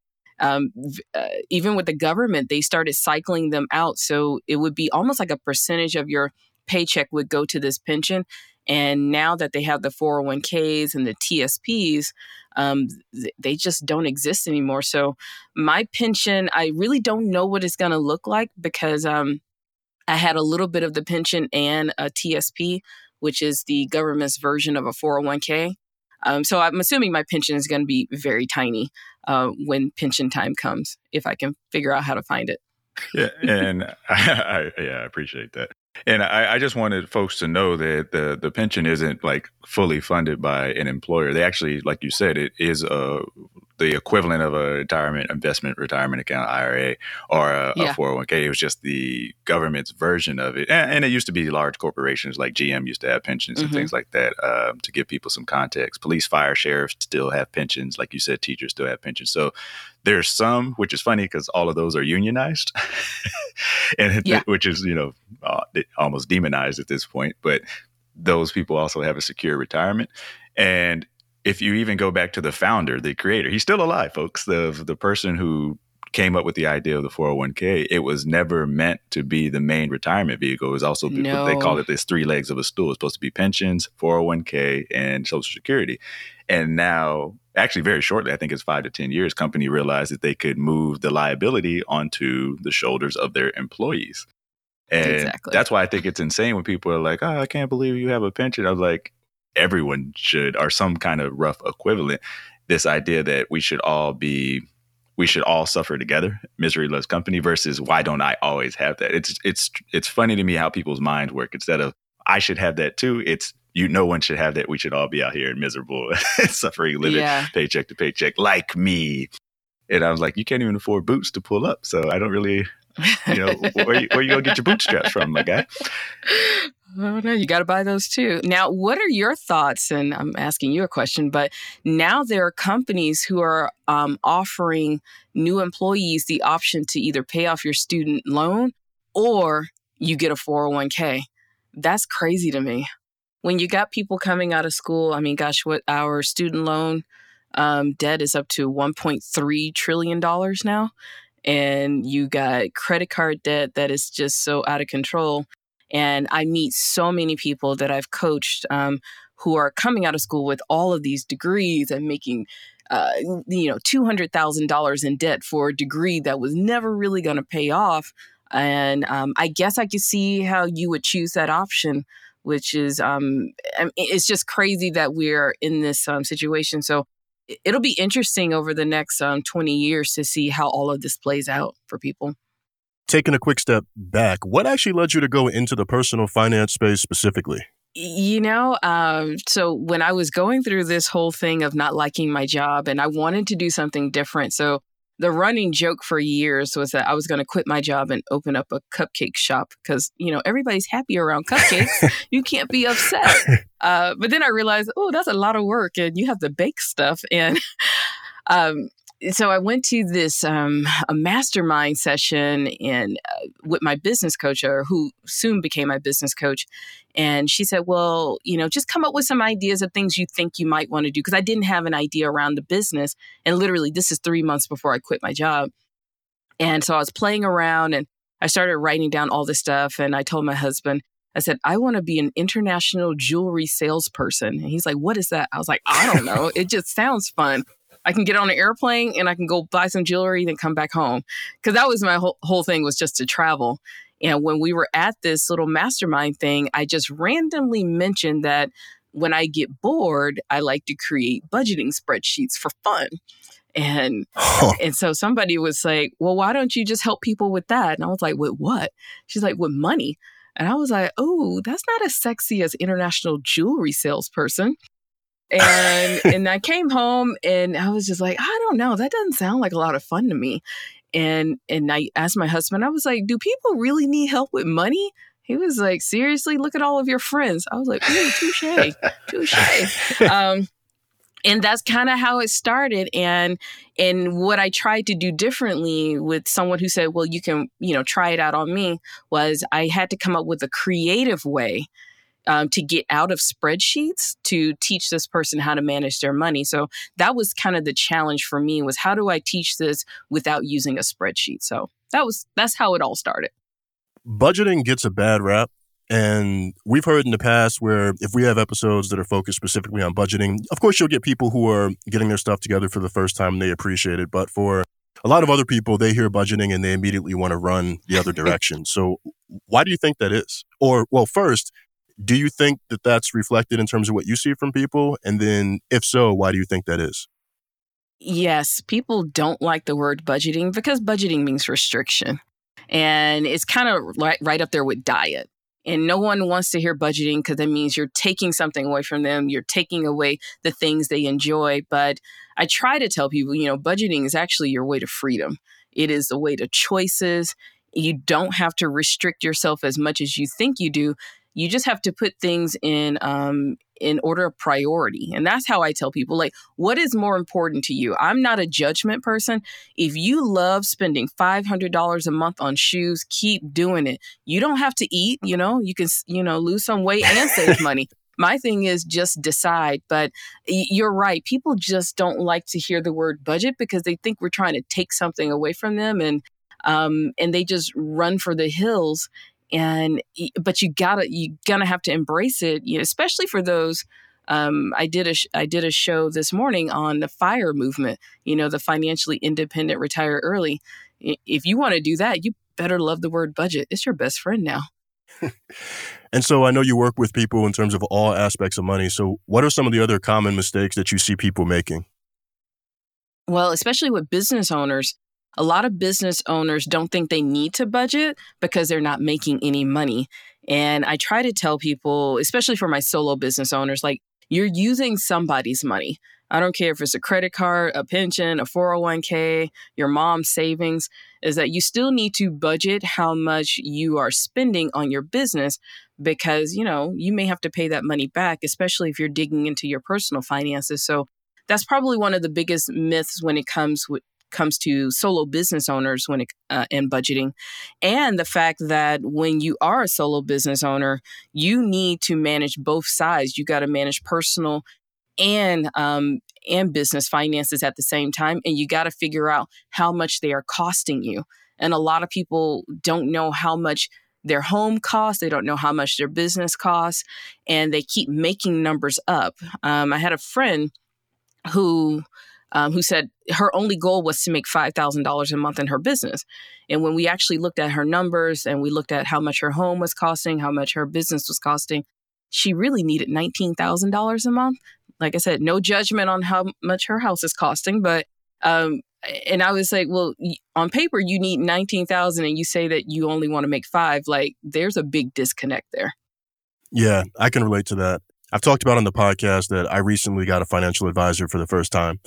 even with the government, they started cycling them out. So it would be almost like a percentage of your paycheck would go to this pension. And now that they have the 401ks and the TSPs, they just don't exist anymore. So my pension, I really don't know what it's going to look like because I had a little bit of the pension and a TSP, which is the government's version of a 401k. So I'm assuming my pension is going to be very tiny when pension time comes, if I can figure out how to find it. Yeah, and I appreciate that. And I just wanted folks to know that the pension isn't like fully funded by an employer. They actually, like you said, it is the equivalent of a retirement account, IRA, or a 401k. It was just the government's version of it. And it used to be large corporations like GM used to have pensions and things like that. To give people some context, police, fire, sheriffs still have pensions. Like you said, teachers still have pensions. So there's some, which is funny because all of those are unionized, which is, almost demonized at this point. But those people also have a secure retirement. And if you even go back to the founder, the creator, he's still alive, folks. The person who came up with the idea of the 401k, it was never meant to be the main retirement vehicle. It was also, they call it this 3 legs of a stool. It's supposed to be pensions, 401k, and Social Security. And now, actually very shortly, I think it's 5 to 10 years, company realized that they could move the liability onto the shoulders of their employees. And that's why I think it's insane when people are like, oh, I can't believe you have a pension. I was like, everyone should, or some kind of rough equivalent. This idea that we should all suffer together, misery loves company, versus why don't I always have that? It's funny to me how people's minds work. Instead of I should have that too, it's no one should have that. We should all be out here miserable, suffering, living paycheck to paycheck, like me. And I was like, you can't even afford boots to pull up. So I don't really, where you gonna get your bootstraps from, my guy? Oh, no, you got to buy those too. Now, what are your thoughts? And I'm asking you a question, but now there are companies who are offering new employees the option to either pay off your student loan or you get a 401k. That's crazy to me. When you got people coming out of school, what our student loan debt is up to $1.3 trillion now. And you got credit card debt that is just so out of control. And I meet so many people that I've coached who are coming out of school with all of these degrees and making $200,000 in debt for a degree that was never really going to pay off. And I guess I could see how you would choose that option, which is it's just crazy that we're in this situation. So it'll be interesting over the next 20 years to see how all of this plays out for people. Taking a quick step back, what actually led you to go into the personal finance space specifically? So when I was going through this whole thing of not liking my job and I wanted to do something different. So the running joke for years was that I was going to quit my job and open up a cupcake shop because, everybody's happy around cupcakes. You can't be upset. But then I realized, that's a lot of work and you have to bake stuff. And so I went to this a mastermind session with my business coach, or who soon became my business coach. And she said, well, just come up with some ideas of things you think you might want to do. Because I didn't have an idea around the business. And literally, this is 3 months before I quit my job. And so I was playing around and I started writing down all this stuff. And I told my husband, I said, I want to be an international jewelry salesperson. And he's like, what is that? I was like, I don't know. It just sounds fun. I can get on an airplane and I can go buy some jewelry, then come back home. Because that was my whole thing, was just to travel. And when we were at this little mastermind thing, I just randomly mentioned that when I get bored, I like to create budgeting spreadsheets for fun. And so somebody was like, well, why don't you just help people with that? And I was like, with what? She's like, with money. And I was like, oh, that's not as sexy as international jewelry salesperson. And I came home and I was just like, I don't know, that doesn't sound like a lot of fun to me. And I asked my husband, I was like, do people really need help with money? He was like, seriously, look at all of your friends. I was like, ooh, touche. And that's kind of how it started. And what I tried to do differently with someone who said, well, you can, try it out on me, was I had to come up with a creative way to get out of spreadsheets to teach this person how to manage their money. So that was kind of the challenge for me, was how do I teach this without using a spreadsheet? So that's how it all started. Budgeting gets a bad rap. And we've heard in the past where if we have episodes that are focused specifically on budgeting, of course, you'll get people who are getting their stuff together for the first time and they appreciate it. But for a lot of other people, they hear budgeting and they immediately want to run the other direction. So why do you think that is? Or, well, first, do you think that that's reflected in terms of what you see from people? And then if so, why do you think that is? Yes, people don't like the word budgeting because budgeting means restriction. And it's kind of right up there with diet. And no one wants to hear budgeting because that means you're taking something away from them. You're taking away the things they enjoy. But I try to tell people, budgeting is actually your way to freedom. It is a way to choices. You don't have to restrict yourself as much as you think you do. You just have to put things in order of priority. And that's how I tell people, like, what is more important to you? I'm not a judgment person. If you love spending $500 a month on shoes, keep doing it. You don't have to eat, you can, lose some weight and save money. My thing is just decide. But you're right. People just don't like to hear the word budget because they think we're trying to take something away from them. And they just run for the hills. But you're gonna have to embrace it, especially for those. I did a show this morning on the FIRE movement, the financially independent, retire early. If you want to do that, you better love the word budget. It's your best friend now. And so I know you work with people in terms of all aspects of money. So what are some of the other common mistakes that you see people making? Well, especially with business owners. A lot of business owners don't think they need to budget because they're not making any money. And I try to tell people, especially for my solo business owners, like, you're using somebody's money. I don't care if it's a credit card, a pension, a 401k, your mom's savings, is that you still need to budget how much you are spending on your business because, you may have to pay that money back, especially if you're digging into your personal finances. So that's probably one of the biggest myths when it comes to solo business owners and budgeting, and the fact that when you are a solo business owner, you need to manage both sides. You got to manage personal and business finances at the same time, and you got to figure out how much they are costing you. And a lot of people don't know how much their home costs. They don't know how much their business costs, and they keep making numbers up. I had a friend who said her only goal was to make $5,000 a month in her business. And when we actually looked at her numbers and we looked at how much her home was costing, how much her business was costing, she really needed $19,000 a month. Like I said, no judgment on how much her house is costing, but and I was like, well, on paper, you need $19,000 and you say that you only want to make $5,000. Like, there's a big disconnect there. Yeah, I can relate to that. I've talked about on the podcast that I recently got a financial advisor for the first time.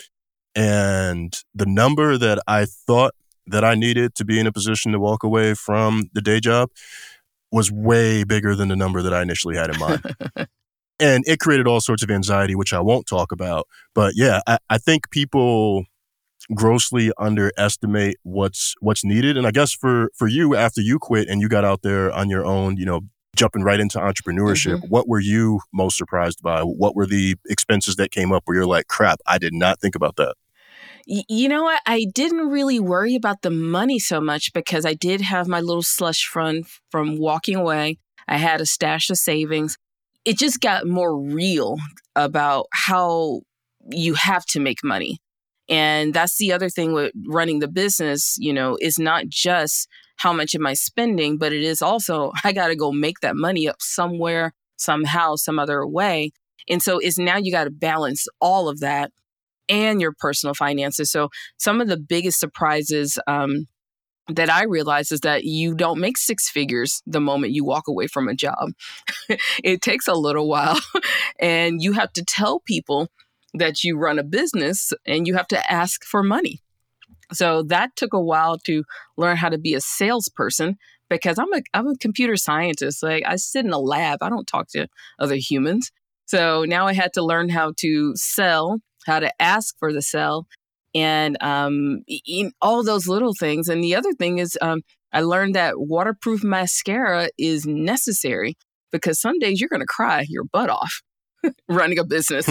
And the number that I thought that I needed to be in a position to walk away from the day job was way bigger than the number that I initially had in mind. And it created all sorts of anxiety, which I won't talk about. But yeah, I think people grossly underestimate what's needed. And I guess for you, after you quit and you got out there on your own, jumping right into entrepreneurship, what were you most surprised by? What were the expenses that came up where you're like, crap, I did not think about that? You know what? I didn't really worry about the money so much because I did have my little slush fund from walking away. I had a stash of savings. It just got more real about how you have to make money. And that's the other thing with running the business, is not just how much am I spending, but it is also, I got to go make that money up somewhere, somehow, some other way. And so it's now you got to balance all of that and your personal finances. So some of the biggest surprises that I realized is that you don't make six figures the moment you walk away from a job. It takes a little while, and you have to tell people that you run a business and you have to ask for money. So that took a while to learn how to be a salesperson because I'm a computer scientist. Like, I sit in a lab. I don't talk to other humans. So now I had to learn how to sell, how to ask for the sell, and in all those little things. And the other thing is I learned that waterproof mascara is necessary because some days you're going to cry your butt off running a business.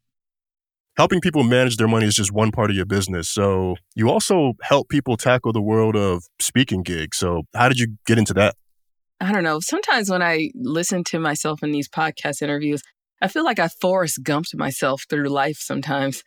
Helping people manage their money is just one part of your business. So you also help people tackle the world of speaking gigs. So how did you get into that? I don't know. Sometimes when I listen to myself in these podcast interviews, I feel like I Forrest Gumped myself through life sometimes.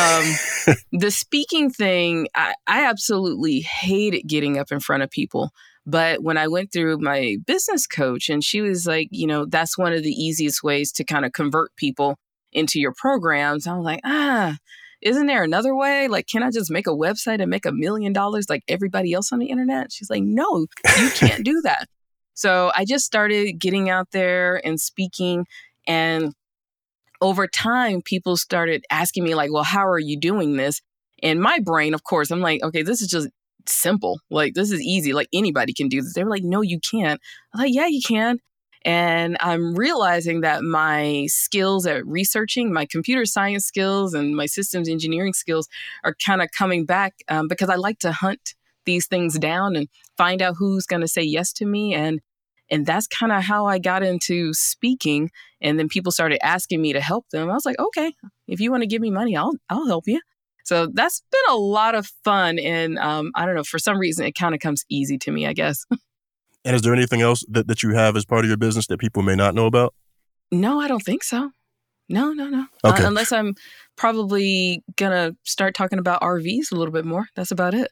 The speaking thing, I absolutely hated getting up in front of people. But when I went through my business coach, and she was like, that's one of the easiest ways to kind of convert people into your programs. I was like, isn't there another way? Like, can I just make a website and make $1 million like everybody else on the internet? She's like, no, you can't do that. So I just started getting out there and speaking. And over time, people started asking me like, well, how are you doing this? And my brain, of course, I'm like, okay, this is just simple. Like, this is easy. Like, anybody can do this. They were like, no, you can't. I'm like, yeah, you can. And I'm realizing that my skills at researching, my computer science skills and my systems engineering skills are kind of coming back because I like to hunt these things down and find out who's going to say yes to me. And that's kind of how I got into speaking. And then people started asking me to help them. I was like, okay, if you want to give me money, I'll help you. So that's been a lot of fun. And I don't know, for some reason, it kind of comes easy to me, I guess. And is there anything else that you have as part of your business that people may not know about? No, I don't think so. No. Okay. Unless I'm probably going to start talking about RVs a little bit more. That's about it.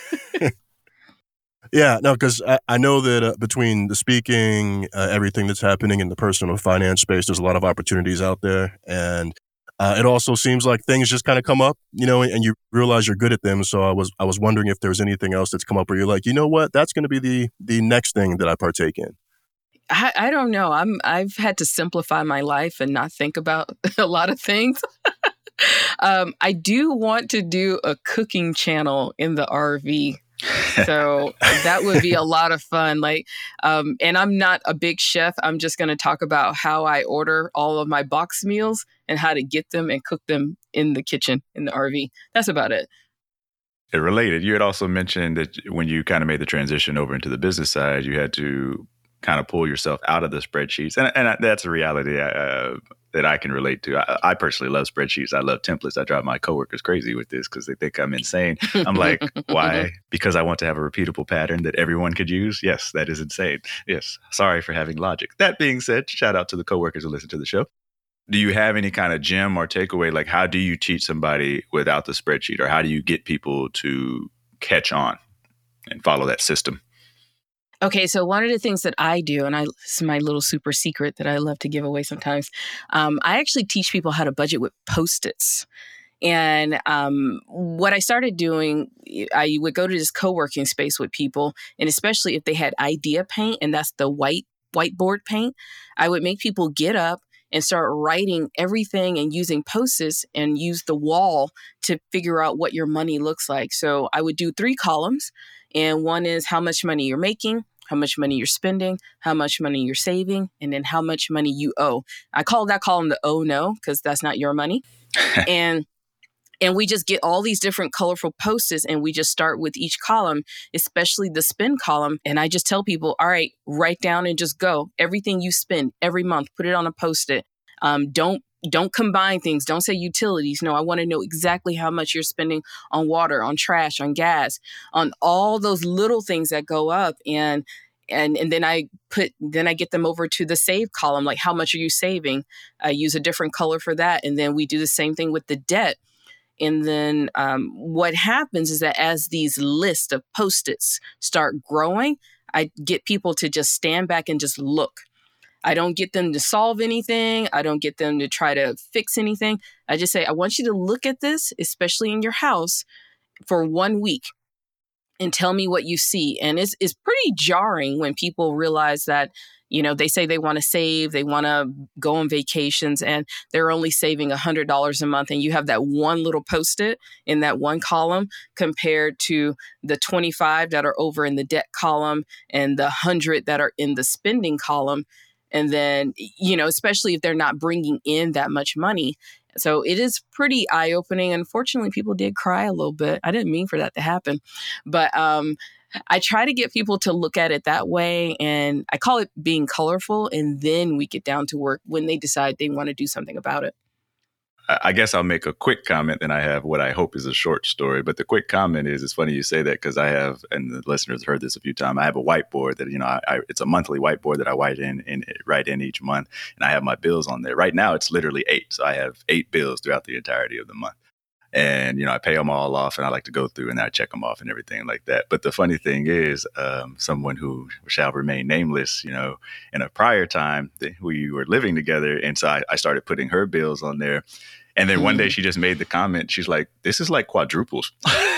Yeah, no, because I know that between the speaking, everything that's happening in the personal finance space, there's a lot of opportunities out there. And it also seems like things just kind of come up, and you realize you're good at them. So I was wondering if there was anything else that's come up where you're like, you know what, that's going to be the next thing that I partake in. I don't know. I've had to simplify my life and not think about a lot of things. I do want to do a cooking channel in the RV. So that would be a lot of fun. Like, and I'm not a big chef. I'm just going to talk about how I order all of my box meals and how to get them and cook them in the kitchen in the RV. That's about it. Related, you had also mentioned that when you kind of made the transition over into the business side, you had to kind of pull yourself out of the spreadsheets. And that's a reality. that I can relate to. I personally love spreadsheets. I love templates. I drive my coworkers crazy with this because they think I'm insane. I'm like, why? Because I want to have a repeatable pattern that everyone could use. Yes, that is insane. Yes. Sorry for having logic. That being said, shout out to the coworkers who listen to the show. Do you have any kind of gem or takeaway? Like, how do you teach somebody without the spreadsheet, or how do you get people to catch on and follow that system? Okay, so one of the things that I do, and this is my little super secret that I love to give away sometimes, I actually teach people how to budget with Post-its. And what I started doing, I would go to this co-working space with people, and especially if they had idea paint, and that's the whiteboard paint, I would make people get up and start writing everything and using Post-its and use the wall to figure out what your money looks like. So I would do 3 columns, and one is how much money you're making, how much money you're spending, how much money you're saving, and then how much money you owe. I call that column the oh no, because that's not your money. And we just get all these different colorful Post-its, and we just start with each column, especially the spend column. And I just tell people, all right, write down and just go. Everything you spend every month, put it on a Post-it. Don't combine things. Don't say utilities. No, I want to know exactly how much you're spending on water, on trash, on gas, on all those little things that go up. And then I get them over to the save column. Like, how much are you saving? I use a different color for that. And then we do the same thing with the debt. And then what happens is that as these lists of Post-its start growing, I get people to just stand back and just look. I don't get them to solve anything. I don't get them to try to fix anything. I just say, I want you to look at this, especially in your house, for 1 week and tell me what you see. And it's pretty jarring when people realize that, they say they want to save, they want to go on vacations, and they're only saving $100 a month. And you have that one little Post-it in that one column compared to the 25 that are over in the debt column and the 100 that are in the spending column. And then, especially if they're not bringing in that much money. So it is pretty eye-opening. Unfortunately, people did cry a little bit. I didn't mean for that to happen. But I try to get people to look at it that way. And I call it being colorful. And then we get down to work when they decide they want to do something about it. I guess I'll make a quick comment, and I have what I hope is a short story. But the quick comment is, it's funny you say that, because I have, and the listeners have heard this a few times, I have a whiteboard that, it's a monthly whiteboard that I write in each month. And I have my bills on there. Right now, it's literally 8. So I have 8 bills throughout the entirety of the month. And, I pay them all off, and I like to go through and I check them off and everything like that. But the funny thing is, someone who shall remain nameless, in a prior time, we were living together. And so I started putting her bills on there. And then one day she just made the comment. She's like, this is like quadruples.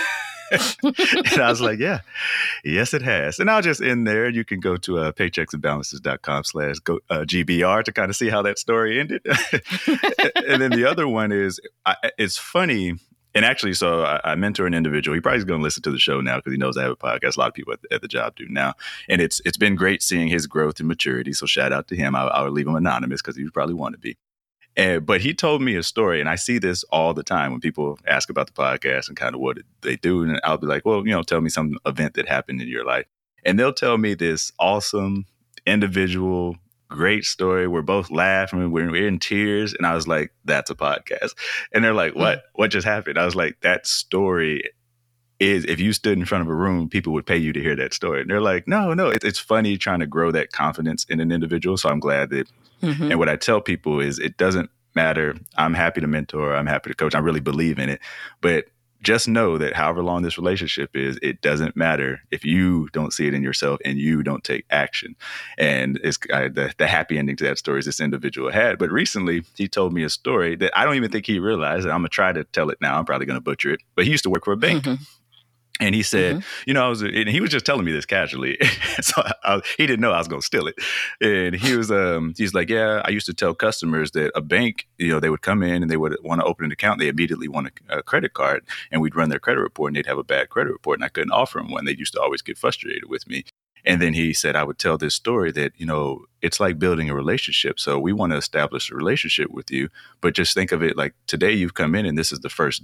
And I was like, yes, it has. And I'll just end there. You can go to paychecksandbalances.com/GBR to kind of see how that story ended. And then the other one is, it's funny. And actually, so I mentor an individual. He probably is going to listen to the show now because he knows I have a podcast. A lot of people at the job do now. And it's been great seeing his growth and maturity. So shout out to him. I'll leave him anonymous because he would probably want to be. But he told me a story, and I see this all the time when people ask about the podcast and kind of what they do. And I'll be like, well, tell me some event that happened in your life. And they'll tell me this awesome, individual, great story. We're both laughing. We're in tears. And I was like, that's a podcast. And they're like, what? What just happened? I was like, that story is, if you stood in front of a room, people would pay you to hear that story. And they're like, no, it's funny trying to grow that confidence in an individual. So I'm glad that. Mm-hmm. And what I tell people is, it doesn't matter. I'm happy to mentor. I'm happy to coach. I really believe in it. But just know that however long this relationship is, it doesn't matter if you don't see it in yourself and you don't take action. And it's the happy ending to that story is this individual had. But recently, he told me a story that I don't even think he realized. And I'm going to try to tell it now. I'm probably going to butcher it. But he used to work for a bank. Mm-hmm. And he said, and he was just telling me this casually. So he didn't know I was going to steal it. And he's like, I used to tell customers that a bank, they would come in and they would want to open an account. They immediately want a credit card, and we'd run their credit report and they'd have a bad credit report, and I couldn't offer them one. They used to always get frustrated with me. And then he said, I would tell this story that, it's like building a relationship. So we want to establish a relationship with you, but just think of it like today you've come in and this is the first date.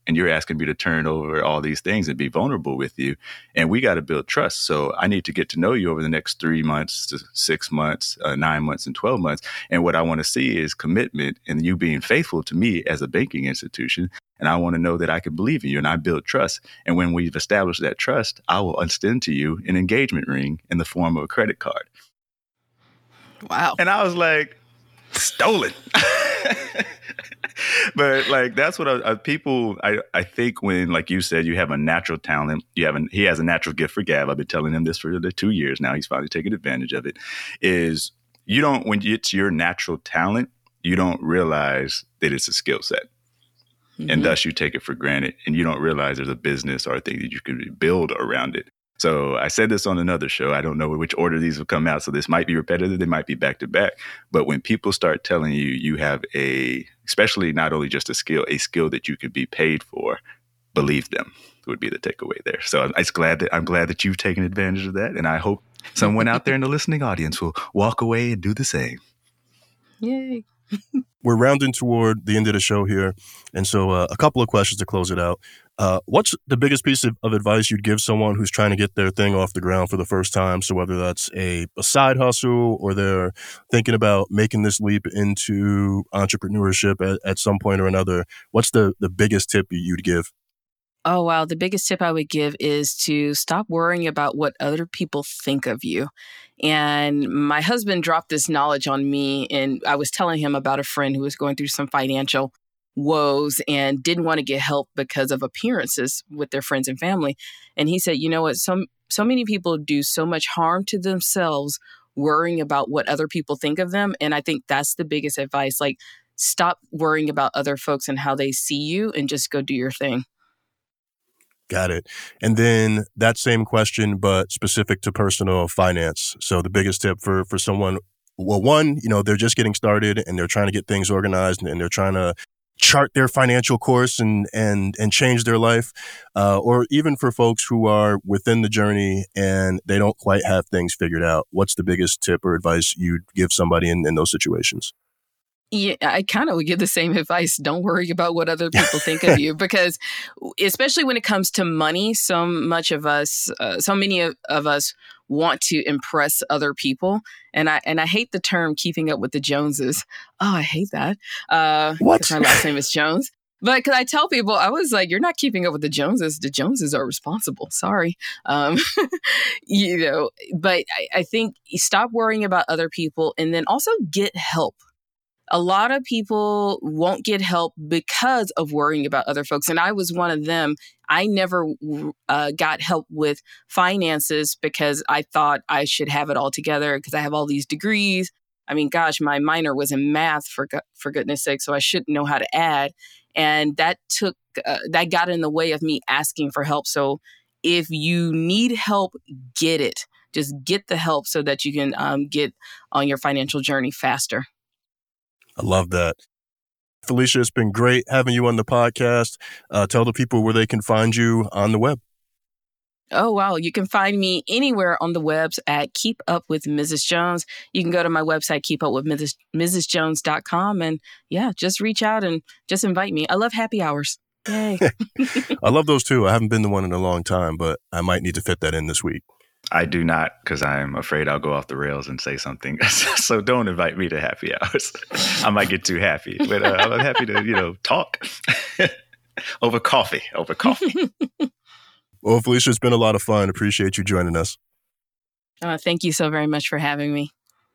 and you're asking me to turn over all these things and be vulnerable with you. And we got to build trust. So I need to get to know you over the next 3 months to 6 months, 9 months, and 12 months. And what I want to see is commitment and you being faithful to me as a banking institution. And I want to know that I can believe in you, and I build trust. And when we've established that trust, I will extend to you an engagement ring in the form of a credit card. Wow. And I was like, stolen. But like, that's what I think when, like you said, you have a natural talent, he has a natural gift for gab. I've been telling him this for the 2 years now. He's finally taking advantage of it. Is when it's your natural talent, you don't realize that it's a skill set. Mm-hmm. And thus you take it for granted, and you don't realize there's a business or a thing that you could build around it. So I said this on another show. I don't know which order these will come out. So this might be repetitive. They might be back to back. But when people start telling you, you have especially not only just a skill that you could be paid for, believe them would be the takeaway there. So I'm glad that you've taken advantage of that. And I hope someone out there in the listening audience will walk away and do the same. Yay. We're rounding toward the end of the show here. And so a couple of questions to close it out. What's the biggest piece of advice you'd give someone who's trying to get their thing off the ground for the first time? So whether that's a side hustle or they're thinking about making this leap into entrepreneurship at some point or another, what's the biggest tip you'd give? Oh, wow. The biggest tip I would give is to stop worrying about what other people think of you. And my husband dropped this knowledge on me, and I was telling him about a friend who was going through some financial woes and didn't want to get help because of appearances with their friends and family. And he said, you know what, so many people do so much harm to themselves worrying about what other people think of them. And I think that's the biggest advice. Like, stop worrying about other folks and how they see you and just go do your thing. Got it. And then that same question, but specific to personal finance. So the biggest tip for someone, well, one, they're just getting started and they're trying to get things organized and they're trying to chart their financial course and change their life, or even for folks who are within the journey and they don't quite have things figured out. What's the biggest tip or advice you'd give somebody in those situations? Yeah, I kind of would give the same advice. Don't worry about what other people think of you, because especially when it comes to money, so many of us want to impress other people. And I hate the term keeping up with the Joneses. Oh, I hate that. What? My last name is Jones. But because I tell people, I was like, you're not keeping up with the Joneses. The Joneses are responsible. Sorry. But I think you stop worrying about other people and then also get help. A lot of people won't get help because of worrying about other folks. And I was one of them. I never got help with finances because I thought I should have it all together because I have all these degrees. I mean, gosh, my minor was in math, for goodness sake, so I should know how to add. And that got in the way of me asking for help. So if you need help, get it. Just get the help so that you can get on your financial journey faster. I love that. Felicia, it's been great having you on the podcast. Tell the people where they can find you on the web. Oh, wow. You can find me anywhere on the webs at Keep Up with Mrs. Jones. You can go to my website, keepupwithmrsjones.com. And yeah, just reach out and just invite me. I love happy hours. Yay. I love those too. I haven't been to one in a long time, but I might need to fit that in this week. I do not, because I'm afraid I'll go off the rails and say something. So don't invite me to happy hours. I might get too happy, but I'm happy to, talk over coffee. Well, Felicia, it's been a lot of fun. Appreciate you joining us. Thank you so very much for having me.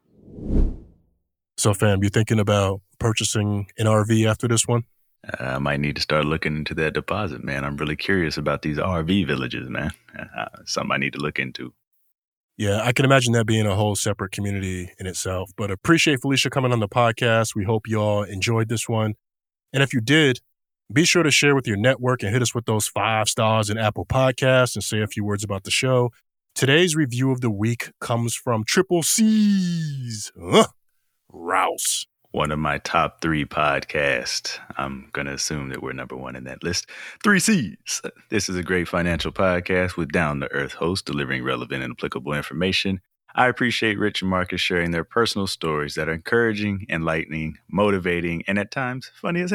So, fam, you thinking about purchasing an RV after this one? I might need to start looking into that deposit, man. I'm really curious about these RV villages, man. Something I need to look into. Yeah, I can imagine that being a whole separate community in itself. But appreciate Felicia coming on the podcast. We hope you all enjoyed this one. And if you did, be sure to share with your network and hit us with those 5 stars in Apple Podcasts and say a few words about the show. Today's review of the week comes from Triple C's. Rouse. One of my top 3 podcasts. I'm going to assume that we're number 1 in that list. 3 C's. This is a great financial podcast with down-to-earth hosts delivering relevant and applicable information. I appreciate Rich and Marcus sharing their personal stories that are encouraging, enlightening, motivating, and at times funny as hell.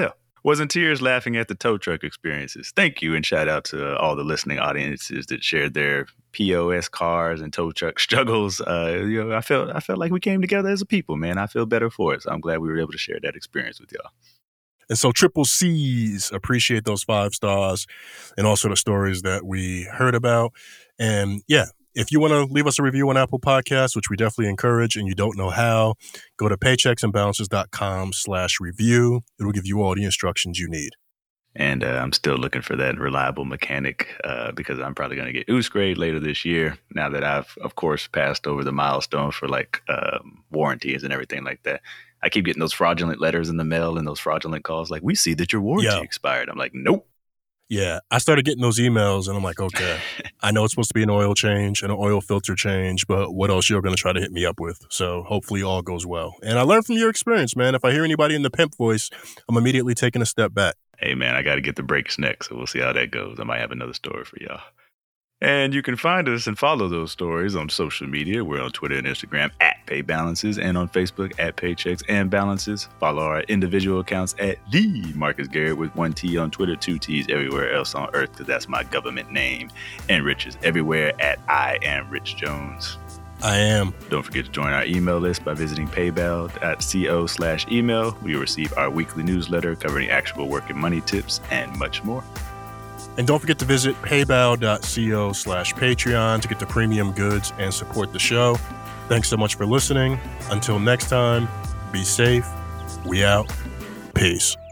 Wasn't tears laughing at the tow truck experiences. Thank you, and shout out to all the listening audiences that shared their POS cars and tow truck struggles. I felt like we came together as a people, man. I feel better for it. So I'm glad we were able to share that experience with y'all. And so Triple C's, appreciate those 5 stars and also the stories that we heard about. And yeah, if you want to leave us a review on Apple Podcasts, which we definitely encourage, and you don't know how, go to paychecksandbalances.com/review. It'll give you all the instructions you need. And I'm still looking for that reliable mechanic because I'm probably going to get USC grade later this year. Now that I've, of course, passed over the milestone for warranties and everything like that. I keep getting those fraudulent letters in the mail and those fraudulent calls like, we see that your warranty expired. I'm like, nope. Yeah, I started getting those emails and I'm like, okay, I know it's supposed to be an oil change and an oil filter change, but what else you're going to try to hit me up with? So hopefully all goes well. And I learned from your experience, man. If I hear anybody in the pimp voice, I'm immediately taking a step back. Hey, man, I got to get the breaks next, so we'll see how that goes. I might have another story for y'all. And you can find us and follow those stories on social media. We're on Twitter and Instagram @PayBalances and on Facebook @Paychecks and Balances. Follow our individual accounts @The Marcus Garrett with 1 T on Twitter, 2 T's everywhere else on earth because that's my government name. And Rich is everywhere @I am Rich Jones. I am. Don't forget to join our email list by visiting paybal.co/email. We receive our weekly newsletter covering actual work and money tips and much more. And don't forget to visit paybal.co/Patreon to get the premium goods and support the show. Thanks so much for listening. Until next time, be safe. We out. Peace.